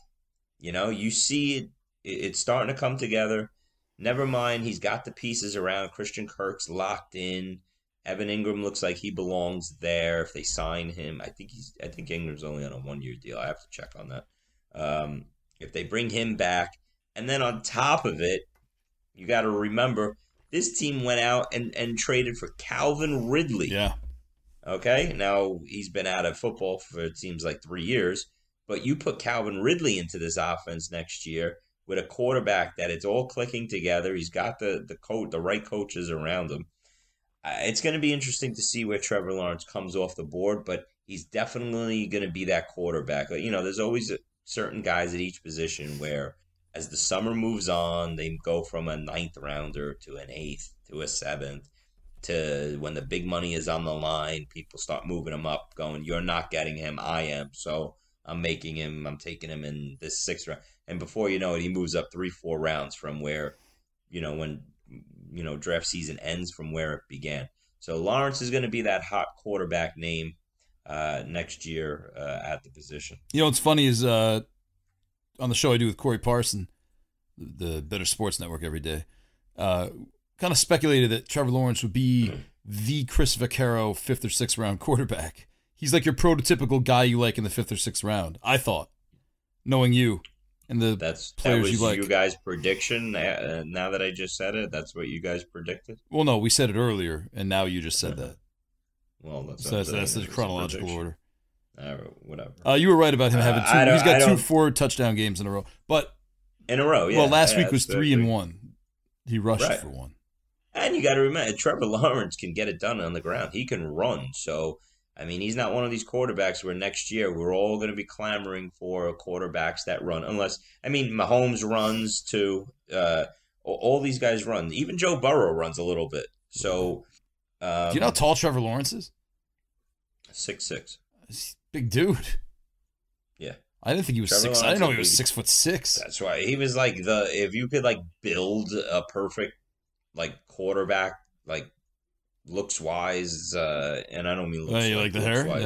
You see it's starting to come together. Never mind, he's got the pieces around. Christian Kirk's locked in. Evan Ingram looks like he belongs there if they sign him. I think Ingram's only on a 1-year deal. I have to check on that. If they bring him back, and then on top of it, you got to remember this team went out and traded for Calvin Ridley. Yeah. Okay, now he's been out of football for it seems like 3 years, but you put Calvin Ridley into this offense next year with a quarterback that it's all clicking together. He's got the right coaches around him. It's going to be interesting to see where Trevor Lawrence comes off the board, but he's definitely going to be that quarterback. There's always certain guys at each position where as the summer moves on, they go from a 9th rounder to an 8th to a 7th to when the big money is on the line, people start moving him up going, you're not getting him, I am. So I'm taking him in this 6th round. And before you know it, he moves up 3-4 rounds from where, when draft season ends from where it began. So Lawrence is going to be that hot quarterback name next year at the position. What's funny is on the show I do with Corey Parson, the Better Sports Network every day, kind of speculated that Trevor Lawrence would be the Chris Vaccaro 5th or 6th round quarterback. He's like your prototypical guy you like in the 5th or 6th round. I thought, knowing you. And players that was you like. You guys' prediction. Now that I just said it, that's what you guys predicted. Well, no, we said it earlier, and now you just said that. Well, that's the chronological order. Whatever. You were right about him having 2. He's got 2 4 touchdown games in a row, but in a row. Yeah. Well, last week was 3 and 1. He rushed for 1. And you got to remember, Trevor Lawrence can get it done on the ground. He can run. So. He's not one of these quarterbacks where next year we're all going to be clamoring for quarterbacks that run. Mahomes runs too. All these guys run. Even Joe Burrow runs a little bit. So, do you know how tall Trevor Lawrence is? 6'6". He's a big dude. Yeah. I didn't think he was 6. I didn't know he was 6'6". That's right. He was like if you could build a perfect quarterback looks wise, and I don't mean looks. You like the hair? Wise.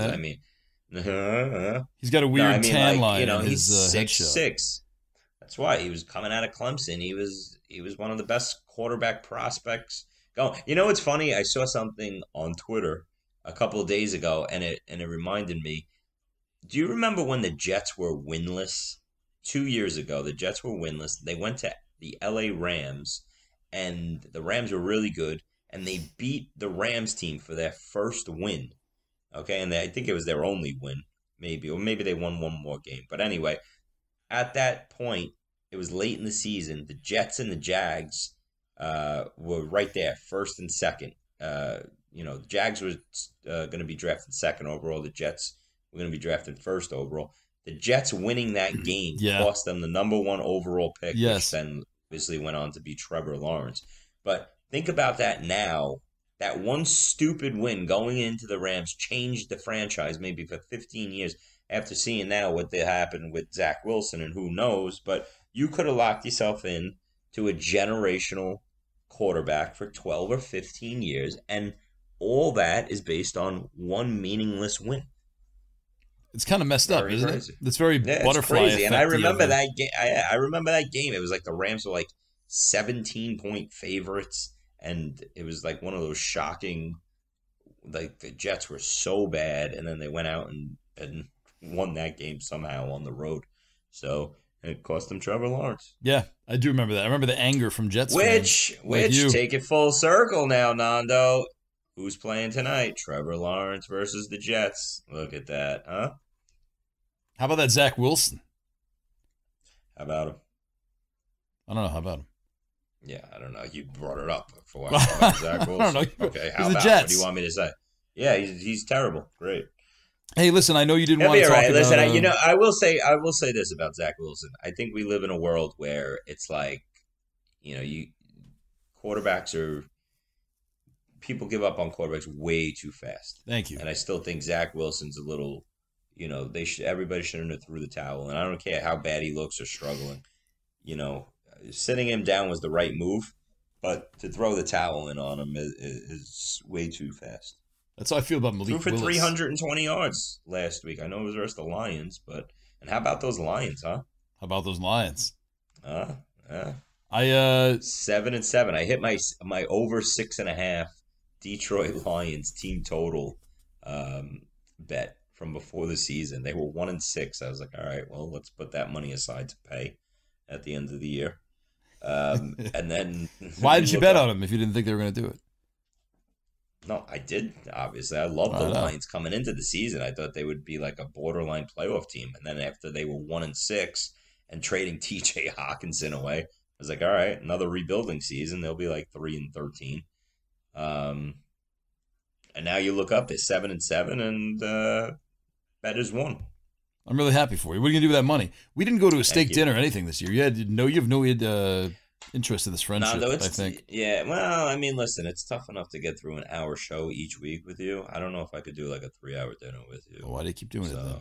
Yeah. He's got a weird tan line. He's 6'6". That's why he was coming out of Clemson. He was one of the best quarterback prospects going. It's funny. I saw something on Twitter a couple of days ago, and it reminded me. Do you remember when the Jets were winless 2 years ago? The Jets were winless. They went to the LA Rams, and the Rams were really good. And they beat the Rams team for their first win. Okay, and I think it was their only win, maybe. Or maybe they won one more game. But anyway, at that point, it was late in the season. The Jets and the Jags were right there, first and second. The Jags were going to be drafted second overall. The Jets were going to be drafted first overall. The Jets winning that game cost them the number 1 overall pick, which then obviously went on to be Trevor Lawrence. But think about that now. That one stupid win going into the Rams changed the franchise maybe for 15 years after seeing now what happened with Zach Wilson and who knows. But you could have locked yourself in to a generational quarterback for 12 or 15 years, and all that is based on one meaningless win. It's kind of messed up, isn't it? It's very butterfly it's crazy. And I remember that game. I remember that game. It was like the Rams were like 17-point favorites, and it was like one of those shocking. Like the Jets were so bad, and then they went out and won that game somehow on the road. So it cost them Trevor Lawrence. Yeah, I do remember that. I remember the anger from Jets fans. Which take it full circle now, Nando. Who's playing tonight? Trevor Lawrence versus the Jets. Look at that, huh? How about that Zach Wilson? How about him? I don't know. How about him? Yeah, I don't know. You brought it up for Zach Wilson. I don't know. Okay, how the about? Jets. What do you want me to say? Yeah, he's terrible. Great. Hey, listen, I know you didn't want to talk right. about... Listen, I will say this about Zach Wilson. I think we live in a world where it's like, quarterbacks are... People give up on quarterbacks way too fast. Thank you. And I still think Zach Wilson's a little... everybody shouldn't have threw the towel. And I don't care how bad he looks or struggling. Sitting him down was the right move. But to throw the towel in on him is way too fast. That's how I feel about Malik Willis. Threw for 320 yards last week. I know it was versus the Lions, and how about those Lions, huh? How about those Lions? Yeah. I 7-7. I hit my over 6.5 Detroit Lions team total bet from before the season. They were 1-6. I was like, all right, well, let's put that money aside to pay at the end of the year. And then why did you bet on them if you didn't think they were going to do it? No, I did, obviously. I loved the Lions coming into the season. I thought they would be like a borderline playoff team. And then after they were 1-6 and trading TJ Hawkinson away, I was like, all right, another rebuilding season. They'll be like 3-13. And now you look up, they're 7-7, and bet is won. I'm really happy for you. What are you going to do with that money? We didn't go to a steak dinner or anything this year. You have no interest in this friendship, I think. Yeah, well, I mean, listen, it's tough enough to get through an hour show each week with you. I don't know if I could do like a 3-hour dinner with you. Well, why do you keep doing it then?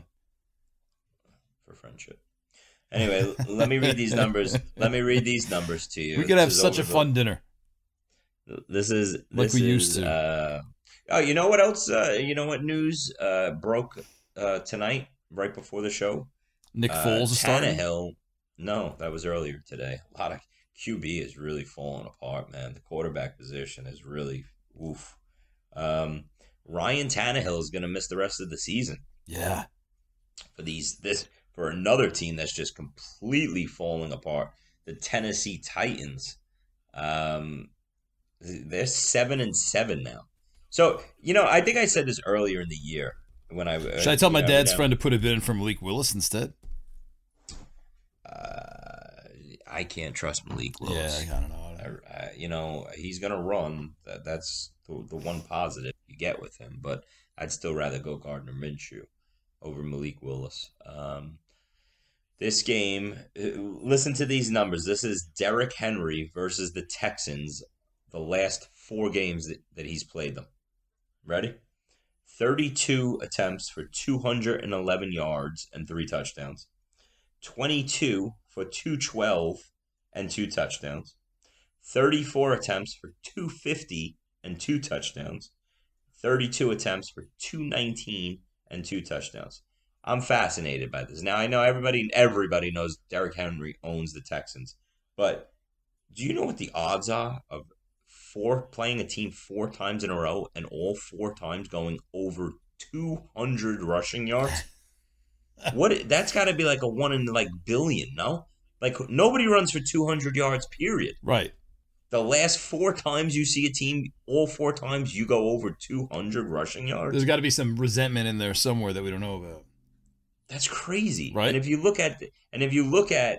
For friendship. Anyway, let me read these numbers. Let me read these numbers to you. We could have such a fun dinner. This is like we used to. You know what else? You know what news broke tonight, right before the show? Nick Foles is starting? Tannehill. No, that was earlier today. A lot of QB is really falling apart, man. The quarterback position is really oof. Ryan Tannehill is going to miss the rest of the season. Yeah. For another team that's just completely falling apart, the Tennessee Titans. They're 7-7 now. So, I think I said this earlier in the year when I should I tell my dad's friend to put a bid in for Malik Willis instead? I can't trust Malik Willis. Yeah, I don't know. He's going to run. That's the one positive you get with him. But I'd still rather go Gardner Minshew over Malik Willis. This game, listen to these numbers. This is Derrick Henry versus the Texans, the last 4 games that he's played them. Ready? 32 attempts for 211 yards and 3 touchdowns. 22 for 212 and 2 touchdowns. 34 attempts for 250 and 2 touchdowns. 32 attempts for 219 and 2 touchdowns. I'm fascinated by this. Now, I know everybody knows Derrick Henry owns the Texans. But do you know what the odds are of playing a team 4 times in a row and all 4 times going over 200 rushing yards? That's got to be like a 1 in like billion, no? Like nobody runs for 200 yards, period. Right. The last 4 times you see a team, all 4 times you go over 200 rushing yards. There's got to be some resentment in there somewhere that we don't know about. That's crazy, right? And if you look at if you look at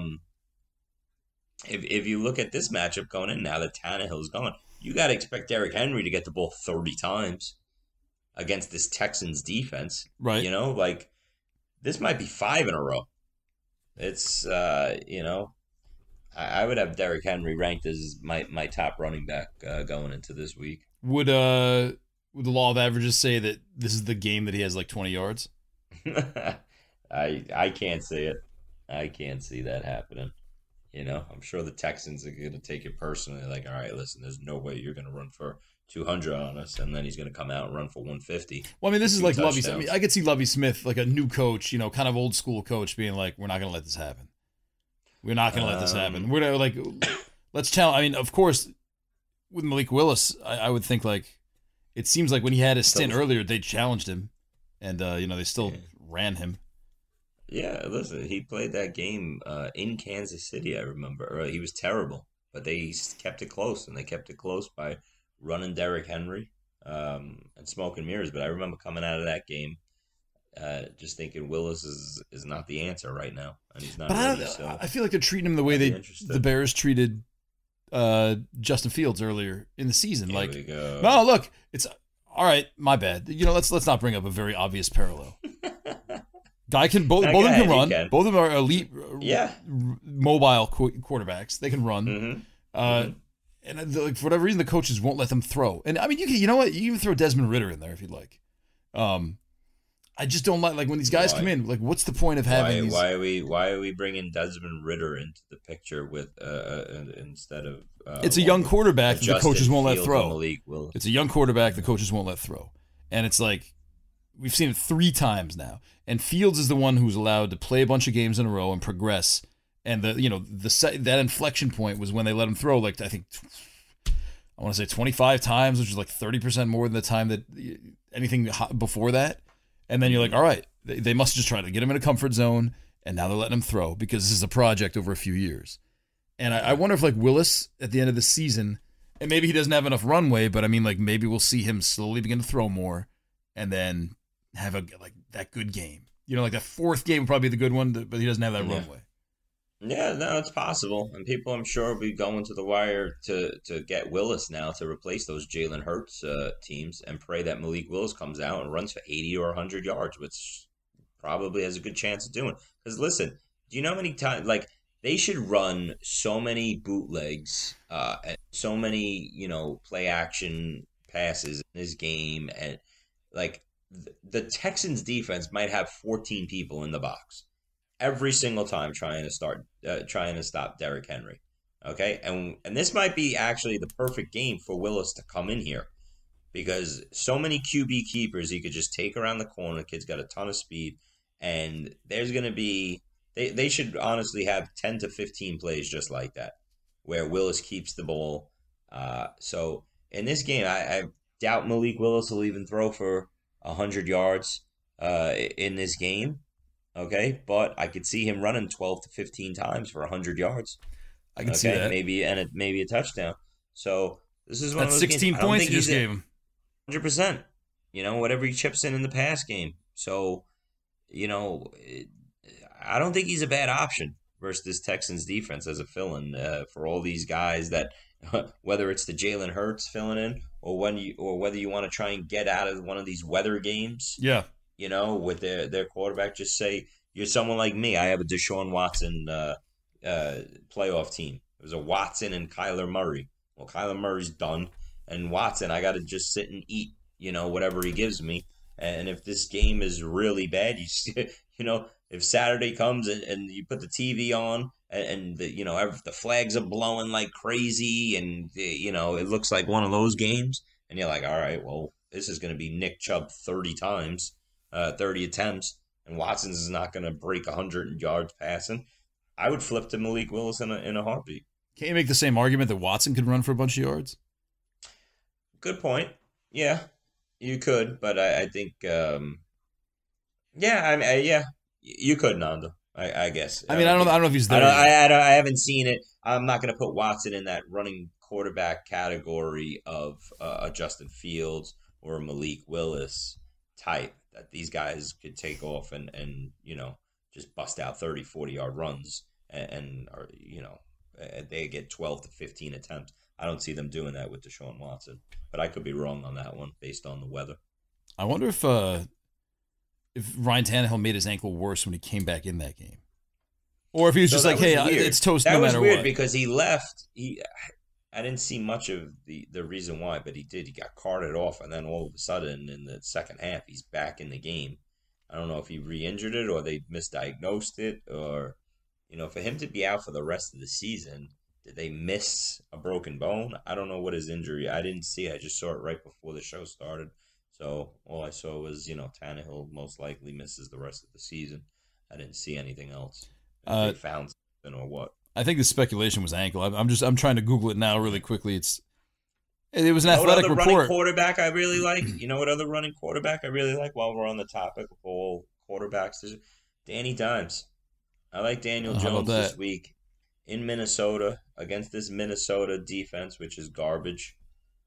this matchup going in now that Tannehill's gone, you got to expect Derrick Henry to get the ball 30 times against this Texans defense, right? Like this might be 5 in a row. It's I would have Derrick Henry ranked as my top running back going into this week. Would the law of averages say that this is the game that he has like 20 yards? I can't see it. I can't see that happening. I'm sure the Texans are going to take it personally. Like, all right, listen, there's no way you're going to run for 200 on us, and then he's going to come out and run for 150. Well, I mean, this is like Lovie. Touchdowns. I could see Lovie Smith, like a new coach, kind of old school coach, being like, "We're not going to let this happen. We're not going to let this happen. We're gonna, like, let's tell." I mean, of course, with Malik Willis, I would think like it seems like when he had his stint earlier, they challenged him, and they still ran him. Yeah, listen, he played that game in Kansas City, I remember. He was terrible, but they kept it close, and they kept it close by running Derrick Henry and smoke and mirrors. But I remember coming out of that game just thinking Willis is not the answer right now, and he's not ready. I feel like they're treating him the way the Bears treated Justin Fields earlier in the season. Here like, we go. no, look, it's all right. My bad. Let's not bring up a very obvious parallel. Guy can both of them can run. Both of them are elite, mobile quarterbacks. They can run. Mm-hmm. And for whatever reason, the coaches won't let them throw. And I mean, you know what? You even throw Desmond Ridder in there if you'd like. I just don't like when these guys come in. Like, what's the point of having? Why are we bringing Desmond Ridder into the picture with instead of? It's a young quarterback that the coaches won't let throw. It's a young quarterback the coaches won't let throw, and it's like we've seen it 3 times now. And Fields is the one who's allowed to play a bunch of games in a row and progress. And that inflection point was when they let him throw, like, I think, I want to say 25 times, which is like 30% more than the time that anything before that. And then you're like, all right, they must just try to get him in a comfort zone, and now they're letting him throw because this is a project over a few years. And I wonder if, like, Willis at the end of the season, and maybe he doesn't have enough runway, but I mean, like, maybe we'll see him slowly begin to throw more and then have that good game. Like that 4th game would probably be the good one, but he doesn't have that runway. Yeah, no, it's possible. And people, I'm sure, will be going to the wire to get Willis now to replace those Jalen Hurts teams and pray that Malik Willis comes out and runs for 80 or 100 yards, which probably has a good chance of doing. Because, listen, do you know how many times, like, they should run so many bootlegs and so many, play action passes in this game. And, like, the Texans defense might have 14 people in the box every single time trying to stop Derrick Henry. Okay. And this might be actually the perfect game for Willis to come in here because so many QB keepers he could just take around the corner. The kid's got a ton of speed, and there's going to be, they should honestly have 10 to 15 plays just like that where Willis keeps the ball. So in this game, I doubt Malik Willis will even throw for 100 yards in this game, okay? But I could see him running 12 to 15 times for 100 yards. I can see that. Maybe a touchdown. So this is one of those 16 games. points he just gave him. 100%. Whatever he chips in the pass game. So, I don't think he's a bad option versus this Texans defense as a fill-in for all these guys that, whether it's the Jalen Hurts filling in or whether you want to try and get out of one of these weather games. Yeah. With their quarterback, just say you're someone like me. I have a Deshaun Watson playoff team. It was a Watson and Kyler Murray. Well, Kyler Murray's done, and Watson, I got to just sit and eat, whatever he gives me. And if this game is really bad, if Saturday comes and you put the TV on and the flags are blowing like crazy and, it looks like one of those games and you're like, all right, well, this is going to be Nick Chubb 30 times, 30 attempts, and Watson's is not going to break 100 yards passing. I would flip to Malik Willis in a heartbeat. Can't you make the same argument that Watson could run for a bunch of yards? Good point. Yeah, you could, but I think, you could, Nando. I guess. I mean, I don't know if he's there. I haven't seen it. I'm not going to put Watson in that running quarterback category of a Justin Fields or a Malik Willis type that these guys could take off and just bust out 30, 40-yard runs and they get 12 to 15 attempts. I don't see them doing that with Deshaun Watson, but I could be wrong on that one based on the weather. I wonder if Ryan Tannehill made his ankle worse when he came back in that game, Or if he was So just that like, hey, was weird. it's toast that no was matter weird what. because he left. I didn't see much of the reason why, but he did. He got carted off, and then all of a sudden in the second half, he's back in the game. I don't know if he re-injured it or they misdiagnosed it, or for him to be out for the rest of the season, did they miss a broken bone? I don't know what his injury. I didn't see. I just saw it right before the show started. So all I saw was Tannehill most likely misses the rest of the season. I didn't see anything else. They found something or what? I think the speculation was ankle. I'm trying to Google it now really quickly. It was an athletic report. Running quarterback I really like. You know what other running quarterback I really like? While we're on the topic of all quarterbacks, there's Danny Dimes. I like Daniel Jones this week in Minnesota against this Minnesota defense, which is garbage.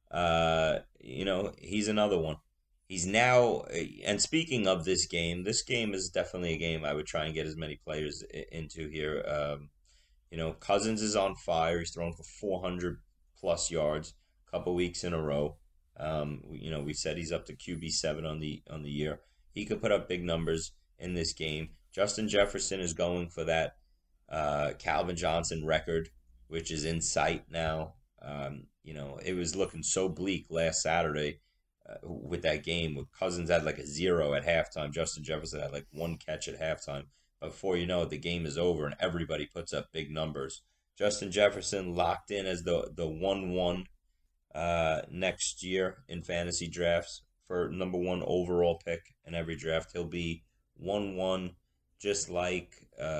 He's another one. He's now, and speaking of this game is definitely a game I would try and get as many players into here. Cousins is on fire. He's thrown for 400 plus yards a couple weeks in a row. We said he's up to QB7 on the year. He could put up big numbers in this game. Justin Jefferson is going for that Calvin Johnson record, which is in sight now. It was looking so bleak last Saturday with that game. With Cousins had like a 0 at halftime. Justin Jefferson had like 1 catch at halftime. But before you know it, the game is over and everybody puts up big numbers. Justin Jefferson locked in as the 1-1 next year in fantasy drafts for number 1 overall pick in every draft. He'll be 1-1, just like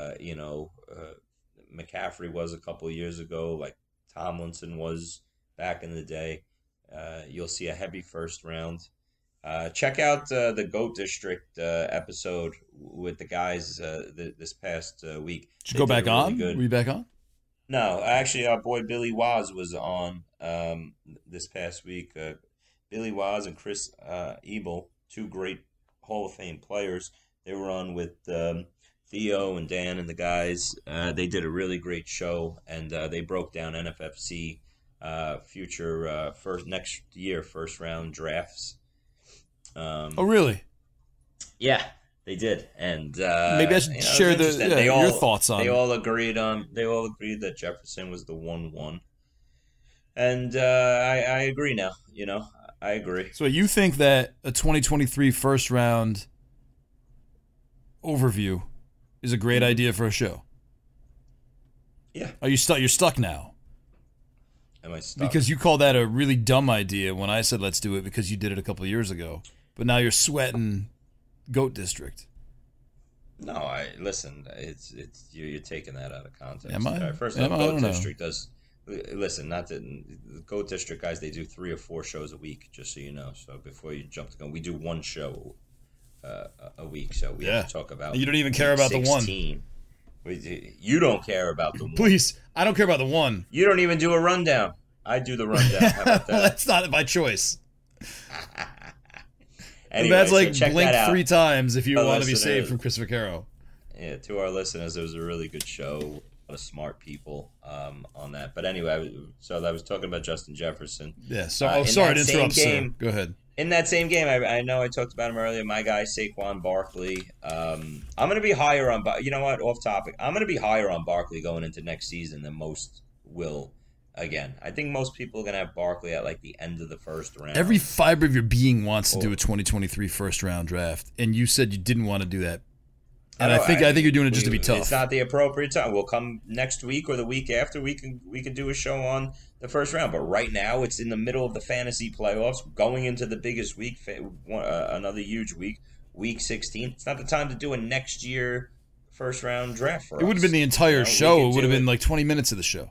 McCaffrey was a couple years ago, like Tomlinson was back in the day. You'll see a heavy first round. Check out the GOAT District episode with the guys this past week. Did you go back on? Were you back on? No, actually, our boy Billy Waz was on this past week. Billy Waz and Chris Ebel, 2 great Hall of Fame players. They were on with Theo and Dan and the guys. They did a really great show, and they broke down NFFC future next year first round drafts. Oh, really? Yeah, they did, and maybe I should share your thoughts on. They all agreed that Jefferson was the 1-1, and I agree now. I agree. So you think that a 2023 first round overview is a great idea for a show? Yeah. Are you stuck? You're stuck now. Am I stuck? Because you call that a really dumb idea when I said let's do it because you did it a couple of years ago. But now you're sweating GOAT District. No, listen. It's you're taking that out of context. Am I? First off, GOAT District does. Listen, not that the GOAT District guys, they do 3 or 4 shows a week, just so you know. So before you jump the gun, we do 1 show a week. So we have to talk about. You don't even care about 16. The 1. You don't care about the 1. Please, I don't care about the 1. You don't even do a rundown. I do the rundown. How about that? Well, that's not by choice. Anyway, that's like so blink 3 times if you want to be listeners, saved from Christopher Caro. Yeah, to our listeners, it was a really good show. A lot of smart people on that. But anyway, so I was talking about Justin Jefferson. Yeah, sorry to interrupt, sir. Go ahead. In that same game, I know I talked about him earlier. My guy Saquon Barkley. I'm going to be higher on. You know what? Off topic. I'm going to be higher on Barkley going into next season than most will. Again, I think most people are going to have Barkley at like the end of the first round. Every fiber of your being wants to do a 2023 first round draft, and you said you didn't want to do that. And I think you're doing it just to be tough. It's not the appropriate time. We'll come next week or the week after. We can do a show on the first round. But right now, it's in the middle of the fantasy playoffs, going into the biggest week, another huge week, week 16. It's not the time to do a next year first round draft for us. It would have been the entire show. It would have been like 20 minutes of the show.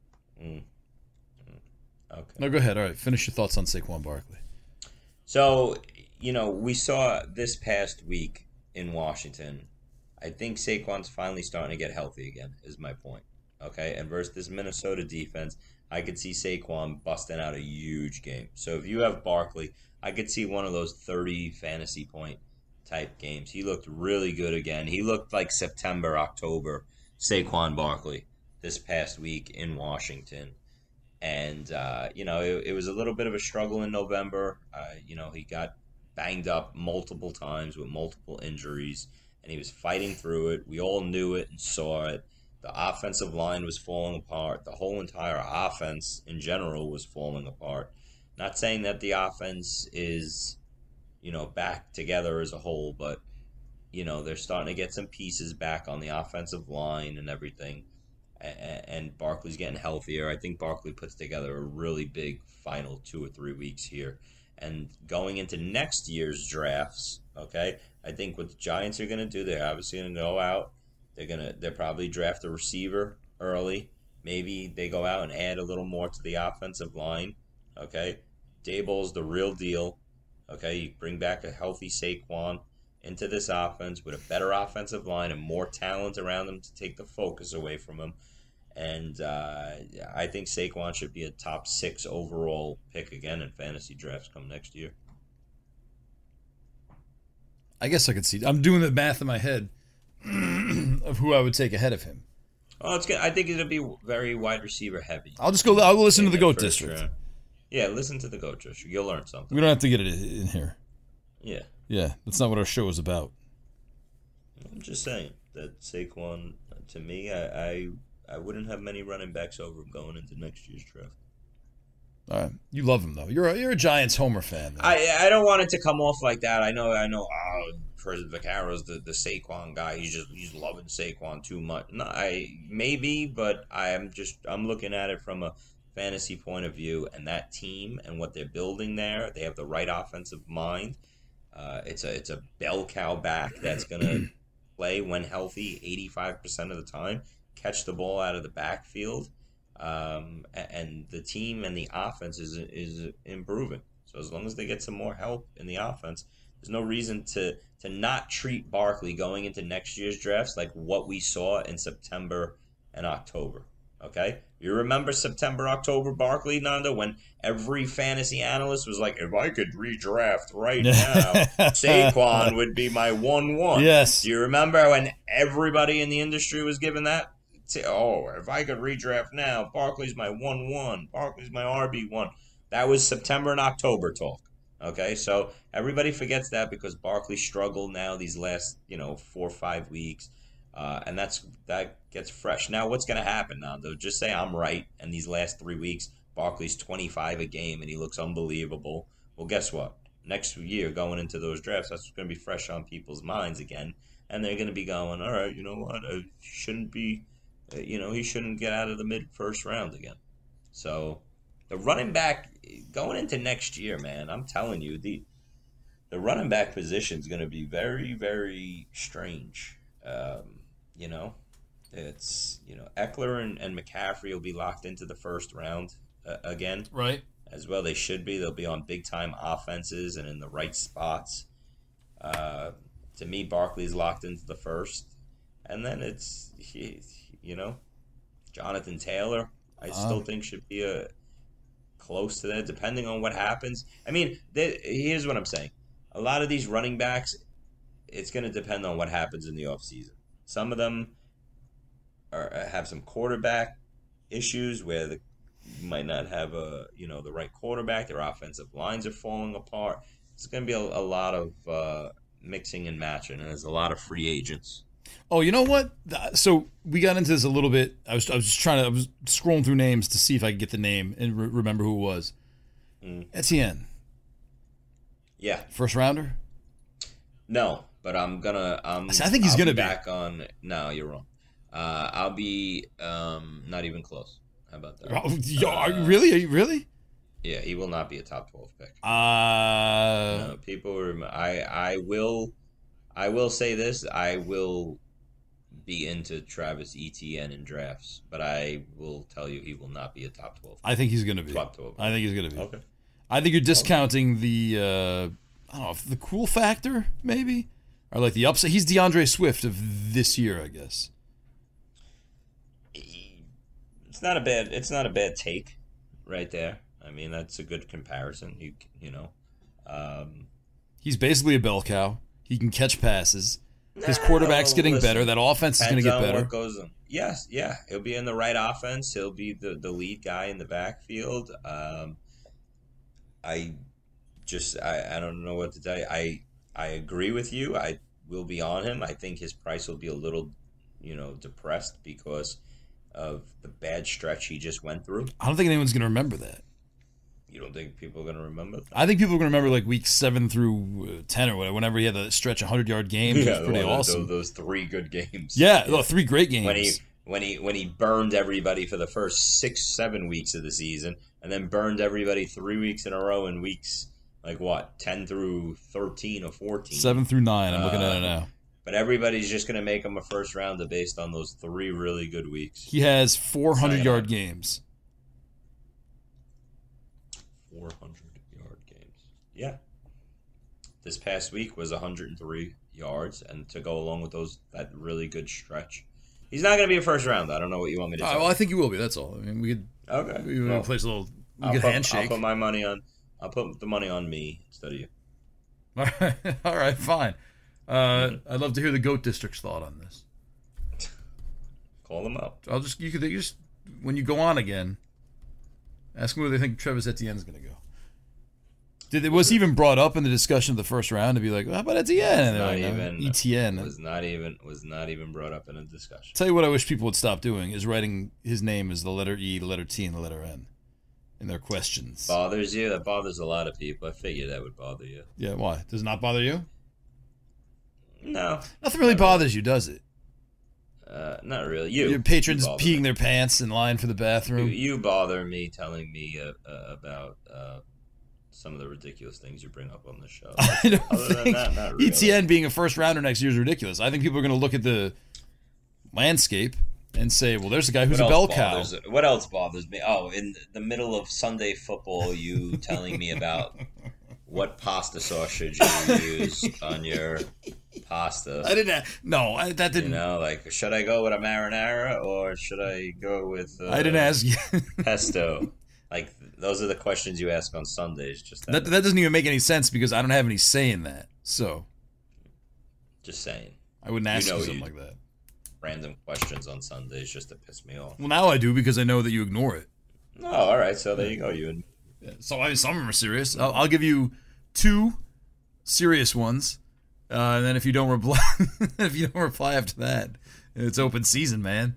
Okay. No, go ahead. All right, finish your thoughts on Saquon Barkley. So, we saw this past week in Washington. I think Saquon's finally starting to get healthy again, is my point. Okay, and versus this Minnesota defense, I could see Saquon busting out a huge game. So if you have Barkley, I could see one of those 30 fantasy point type games. He looked really good again. He looked like September, October Saquon Barkley this past week in Washington. And, it was a little bit of a struggle in November. He got banged up multiple times with multiple injuries, and he was fighting through it. We all knew it and saw it. The offensive line was falling apart. The whole entire offense in general was falling apart. Not saying that the offense is, back together as a whole, but, they're starting to get some pieces back on the offensive line and everything. And Barkley's getting healthier. I think Barkley puts together a really big final 2 or 3 weeks here. And going into next year's drafts, okay, I think what the Giants are going to do, they're obviously going to go out. They'll probably draft a receiver early. Maybe they go out and add a little more to the offensive line. Okay, Daboll's the real deal. Okay, you bring back a healthy Saquon into this offense with a better offensive line and more talent around him to take the focus away from him. And I think Saquon should be a top 6 overall pick again in fantasy drafts come next year. I guess I could see. I'm doing the math in my head of who I would take ahead of him. Oh, it's good. I think it'll be very wide receiver heavy. I'll listen to the GOAT District. Round. Yeah, listen to the GOAT District. You'll learn something. We don't have to get it in here. Yeah. Yeah, that's not what our show is about. I'm just saying that Saquon, to me, I wouldn't have many running backs over him going into next year's draft. All right, you love him though. You're a Giants homer fan. Though. I don't want it to come off like that. I know. President Vaccaro's the Saquon guy. He's loving Saquon too much. No, but I'm looking at it from a fantasy point of view, and that team and what they're building there. They have the right offensive mind. It's a bell cow back that's gonna play when healthy 85% of the time. Catch the ball out of the backfield. And the team and the offense is improving. So as long as they get some more help in the offense, there's no reason to not treat Barkley going into next year's drafts like what we saw in September and October. Okay? You remember September, October Barkley, Nando, when every fantasy analyst was like, if I could redraft right now, Saquon would be my 1-1. Yes. Do you remember when everybody in the industry was given that? If I could redraft now, Barkley's my 1-1. Barkley's my RB1. That was September and October talk. Okay, so everybody forgets that because Barkley struggled now these last, 4 or 5 weeks. And that gets fresh. Now, what's going to happen now, though? Just say I'm right, and these last 3 weeks, Barkley's 25 a game, and he looks unbelievable. Well, guess what? Next year, going into those drafts, that's going to be fresh on people's minds again. And they're going to be going, all right, you know what? Shouldn't be... he shouldn't get out of the mid-first round again. So the running back going into next year, man, I'm telling you, the running back position is going to be very, very strange. It's Eckler and McCaffrey will be locked into the first round again, right? As well, they should be. They'll be on big-time offenses and in the right spots. To me, Barkley's locked into the first, and then it's. Jonathan Taylor, I still think should be close to that, depending on what happens. I mean, here's what I'm saying. A lot of these running backs, it's going to depend on what happens in the offseason. Some of them have some quarterback issues where you might not have the right quarterback. Their offensive lines are falling apart. It's going to be a lot of mixing and matching, and there's a lot of free agents. Oh, you know what? So we got into this a little bit. I was scrolling through names to see if I could get the name and remember who it was. Etienne. Yeah. First rounder? No, but I think he's gonna be back on. No, you're wrong. I'll be not even close. How about that? Really? Yeah, he will not be a top 12 pick. No, people. I will say this. I will be into Travis Etienne in drafts, but I will tell you he will not be a top 12. I think he's going to be. Top 12. I think he's going to be. Okay. I think you're discounting the, I don't know, the cool factor, maybe? Or like the upside. He's DeAndre Swift of this year, I guess. It's not a bad take right there. I mean, that's a good comparison. He's basically a bell cow. He can catch passes. His quarterback's getting better. That offense is going to get better. What goes on. Yes, yeah. He'll be in the right offense. He'll be the lead guy in the backfield. I don't know what to tell you. I agree with you. I will be on him. I think his price will be a little depressed because of the bad stretch he just went through? I don't think anyone's going to remember that. You don't think people are going to remember that? I think people are going to remember like week 7 through 10 or whatever, whenever he had to stretch 100-yard games. It was pretty awesome. Those 3 good games. Yeah, 3 great games. When he burned everybody for the first 6-7 weeks of the season, and then burned everybody 3 weeks in a row in weeks like what, 10 through 13 or 14. 7 through 9. I'm looking at it now. But everybody's just going to make him a first rounder based on those 3 really good weeks. He has 400-yard games. 400-yard games. Yeah. This past week was 103 yards, and to go along with that really good stretch. He's not going to be a first rounder. I don't know what you want me to say. Well, I think he will be. That's all. I mean, we could. Okay. We could place a little. We could handshake. I'll put my money on. I'll put the money on me instead of you. All right, fine. I'd love to hear the Goat District's thought on this. Call them up. You could just when you go on again, ask them where they think Travis Etienne's going to go. Was he even brought up in the discussion of the first round to be like, how about Etienne? Etienne was not even brought up in a discussion. Tell you what, I wish people would stop doing is writing his name as the letter E, the letter T, and the letter N in their questions. Bothers you? That bothers a lot of people. I figured that would bother you. Yeah, why? Does it not bother you? No. Nothing really bothers you, does it? Not really. Your patrons peeing their pants in line for the bathroom. You bother me telling me about some of the ridiculous things you bring up on the show. I don't think not really. Etienne being a first rounder next year is ridiculous. I think people are going to look at the landscape and say, well, there's a guy who's a bell cow. What else bothers me? Oh, in the middle of Sunday football, you telling me about what pasta sauce should you use on your pasta. I didn't. That didn't. Like, should I go with a marinara or should I go with? I didn't ask you. Pesto. Like, those are the questions you ask on Sundays. Just that doesn't even make any sense because I don't have any say in that. So, just saying. I wouldn't ask you something like that. Random questions on Sundays just to piss me off. Well, now I do because I know that you ignore it. Oh, all right. So there you go. So some of them are serious. I'll give you 2 serious ones, and then if you don't reply after that, it's open season, man.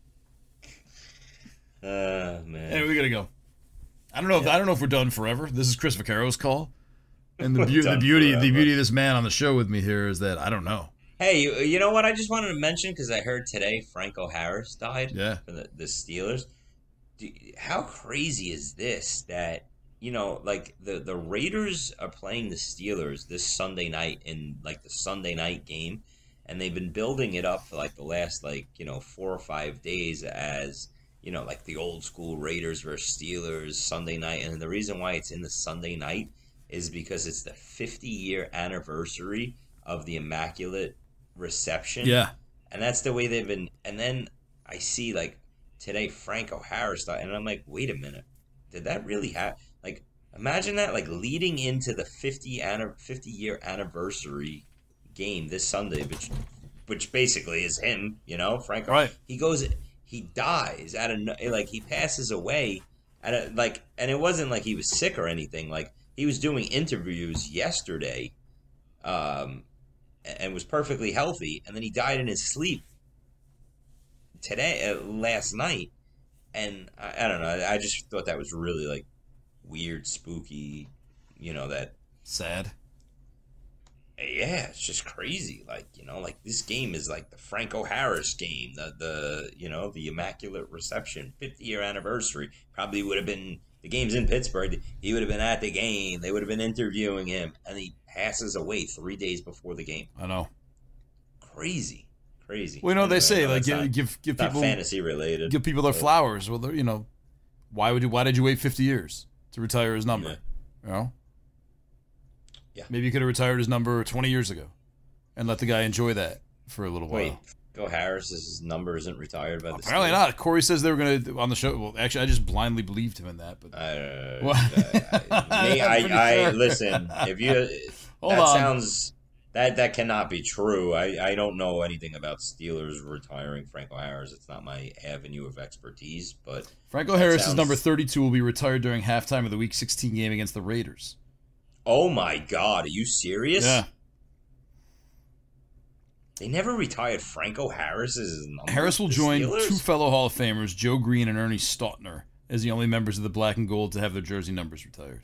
Man. Anyway, we gotta go. I don't know if we're done forever. This is Chris Vaccaro's call, and the beauty of this man on the show with me here is that I don't know. Hey, you know what? I just wanted to mention because I heard today Franco Harris died. Yeah. For the Steelers. How crazy is this? That like the Raiders are playing the Steelers this Sunday night in like the Sunday night game, and they've been building it up for like the last 4 or 5 days as. Like the old school Raiders versus Steelers Sunday night. And the reason why it's in the Sunday night is because it's the 50-year anniversary of the Immaculate Reception. Yeah. And that's the way they've been. And then I see, today Franco Harris died. And I'm like, wait a minute. Did that really happen? Like, imagine that, leading into the 50-year anniversary game this Sunday, which basically is him, Franco. Right. He dies he passes away and it wasn't like he was sick or anything. Like, he was doing interviews yesterday, and was perfectly healthy, and then he died in his sleep last night, and I don't know. I just thought that was really weird, spooky, that sad. Yeah, it's just crazy. This game is like the Franco Harris game, the Immaculate Reception, 50-year anniversary. Probably would have been, the game's in Pittsburgh. He would have been at the game. They would have been interviewing him, and he passes away 3 days before the game. I know. Crazy. Well, they say give people not fantasy related. Give people their flowers. Well, why did you wait 50 years to retire his number? Yeah. Yeah. Maybe you could have retired his number 20 years ago and let the guy enjoy that for a little while. Wait, Go Harris's number isn't retired by the Apparently Steelers. Not. Corey says they were going to on the show. Well, actually, I just blindly believed him in that. But listen. If you sounds that cannot be true. I don't know anything about Steelers retiring Franco Harris. It's not my avenue of expertise. But Franco Harris's number 32 will be retired during halftime of the Week 16 game against the Raiders. Oh my God! Are you serious? Yeah. They never retired Franco Harris's number. Harris will join two fellow Hall of Famers, Joe Green and Ernie Stautner, as the only members of the black and gold to have their jersey numbers retired.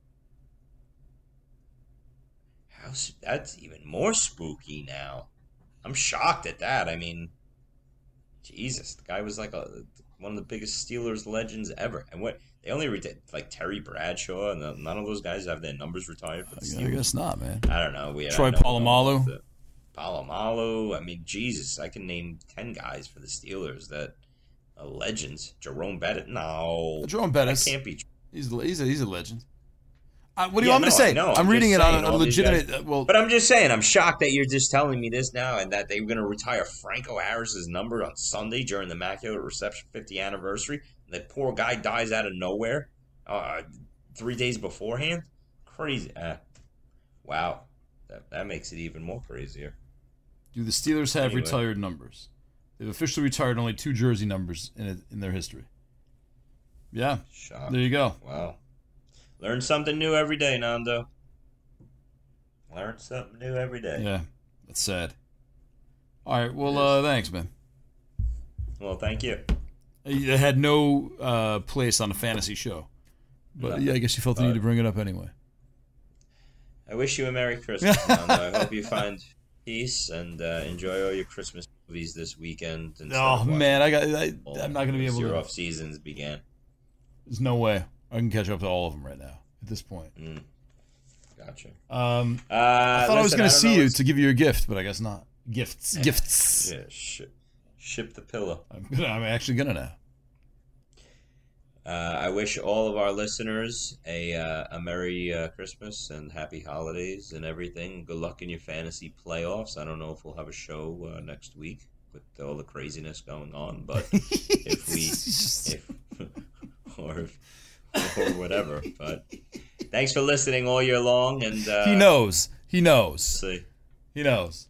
That's even more spooky now. I'm shocked at that. I mean, Jesus, the guy was like one of the biggest Steelers legends ever. And what they only retired like Terry Bradshaw, and none of those guys have their numbers retired for the Steelers. I guess not, man. I don't know. Troy Polamalu. Polamalu. I mean, Jesus, I can name 10 guys for the Steelers that are legends. Jerome Bettis. No, Jerome Bettis that can't be true. He's a legend. What do you want me to say? I'm reading it on a legitimate. But I'm just saying, I'm shocked that you're just telling me this now, and that they were going to retire Franco Harris's number on Sunday during the Immaculate Reception 50th anniversary. And that poor guy dies out of nowhere 3 days beforehand. Crazy. Wow, that makes it even more crazier. Do the Steelers have retired numbers? They've officially retired only 2 jersey numbers in their history. Yeah, shocked. There you go. Wow. Learn something new every day, Nando. Learn something new every day. Yeah, that's sad. All right, well, thanks, man. Well, thank you. It had no place on a fantasy show. But, yeah, I guess you felt the need to bring it up anyway. I wish you a Merry Christmas, Nando. I hope you find peace and enjoy all your Christmas movies this weekend. Oh, man, I'm not going to be able to. Your off seasons began. There's no way. I can catch up to all of them right now at this point. Gotcha. I thought I was going to see you to give you a gift, but I guess not. Gifts. Yeah, ship the pillow. I'm actually going to now. I wish all of our listeners a Merry Christmas and Happy Holidays and everything. Good luck in your fantasy playoffs. I don't know if we'll have a show next week with all the craziness going on, but or whatever. But thanks for listening all year long. And He knows. See. He knows.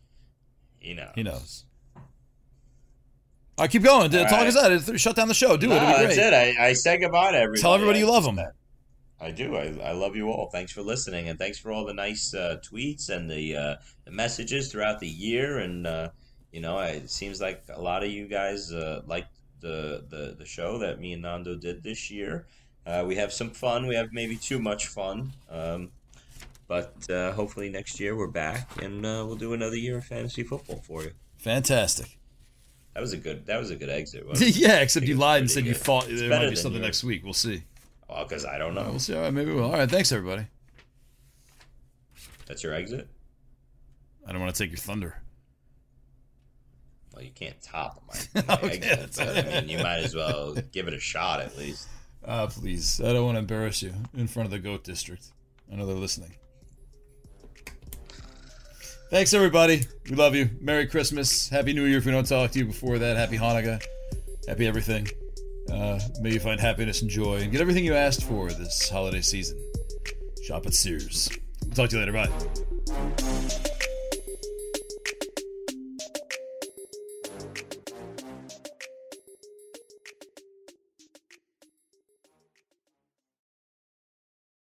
All right, keep going. That's all I said. Shut down the show. It'll be great. That's it. I said goodbye to everybody. Tell everybody you love them. I do. I love you all. Thanks for listening, and thanks for all the nice tweets and the messages throughout the year. And it seems like a lot of you guys liked the show that me and Nando did this year. We have some fun. We have maybe too much fun. But hopefully next year we're back, and we'll do another year of fantasy football for you. Fantastic. That was a good exit, wasn't it? Yeah, except you lied and said you thought there might be something next week. We'll see. Well, because I don't know. We'll see. All right, maybe we'll. All right, thanks, everybody. That's your exit? I don't want to take your thunder. Well, you can't top my exit. But, I mean, you might as well give it a shot at least. Please. I don't want to embarrass you in front of the GOAT District. I know they're listening. Thanks, everybody. We love you. Merry Christmas. Happy New Year if we don't talk to you before that. Happy Hanukkah. Happy everything. May you find happiness and joy and get everything you asked for this holiday season. Shop at Sears. Talk to you later. Bye.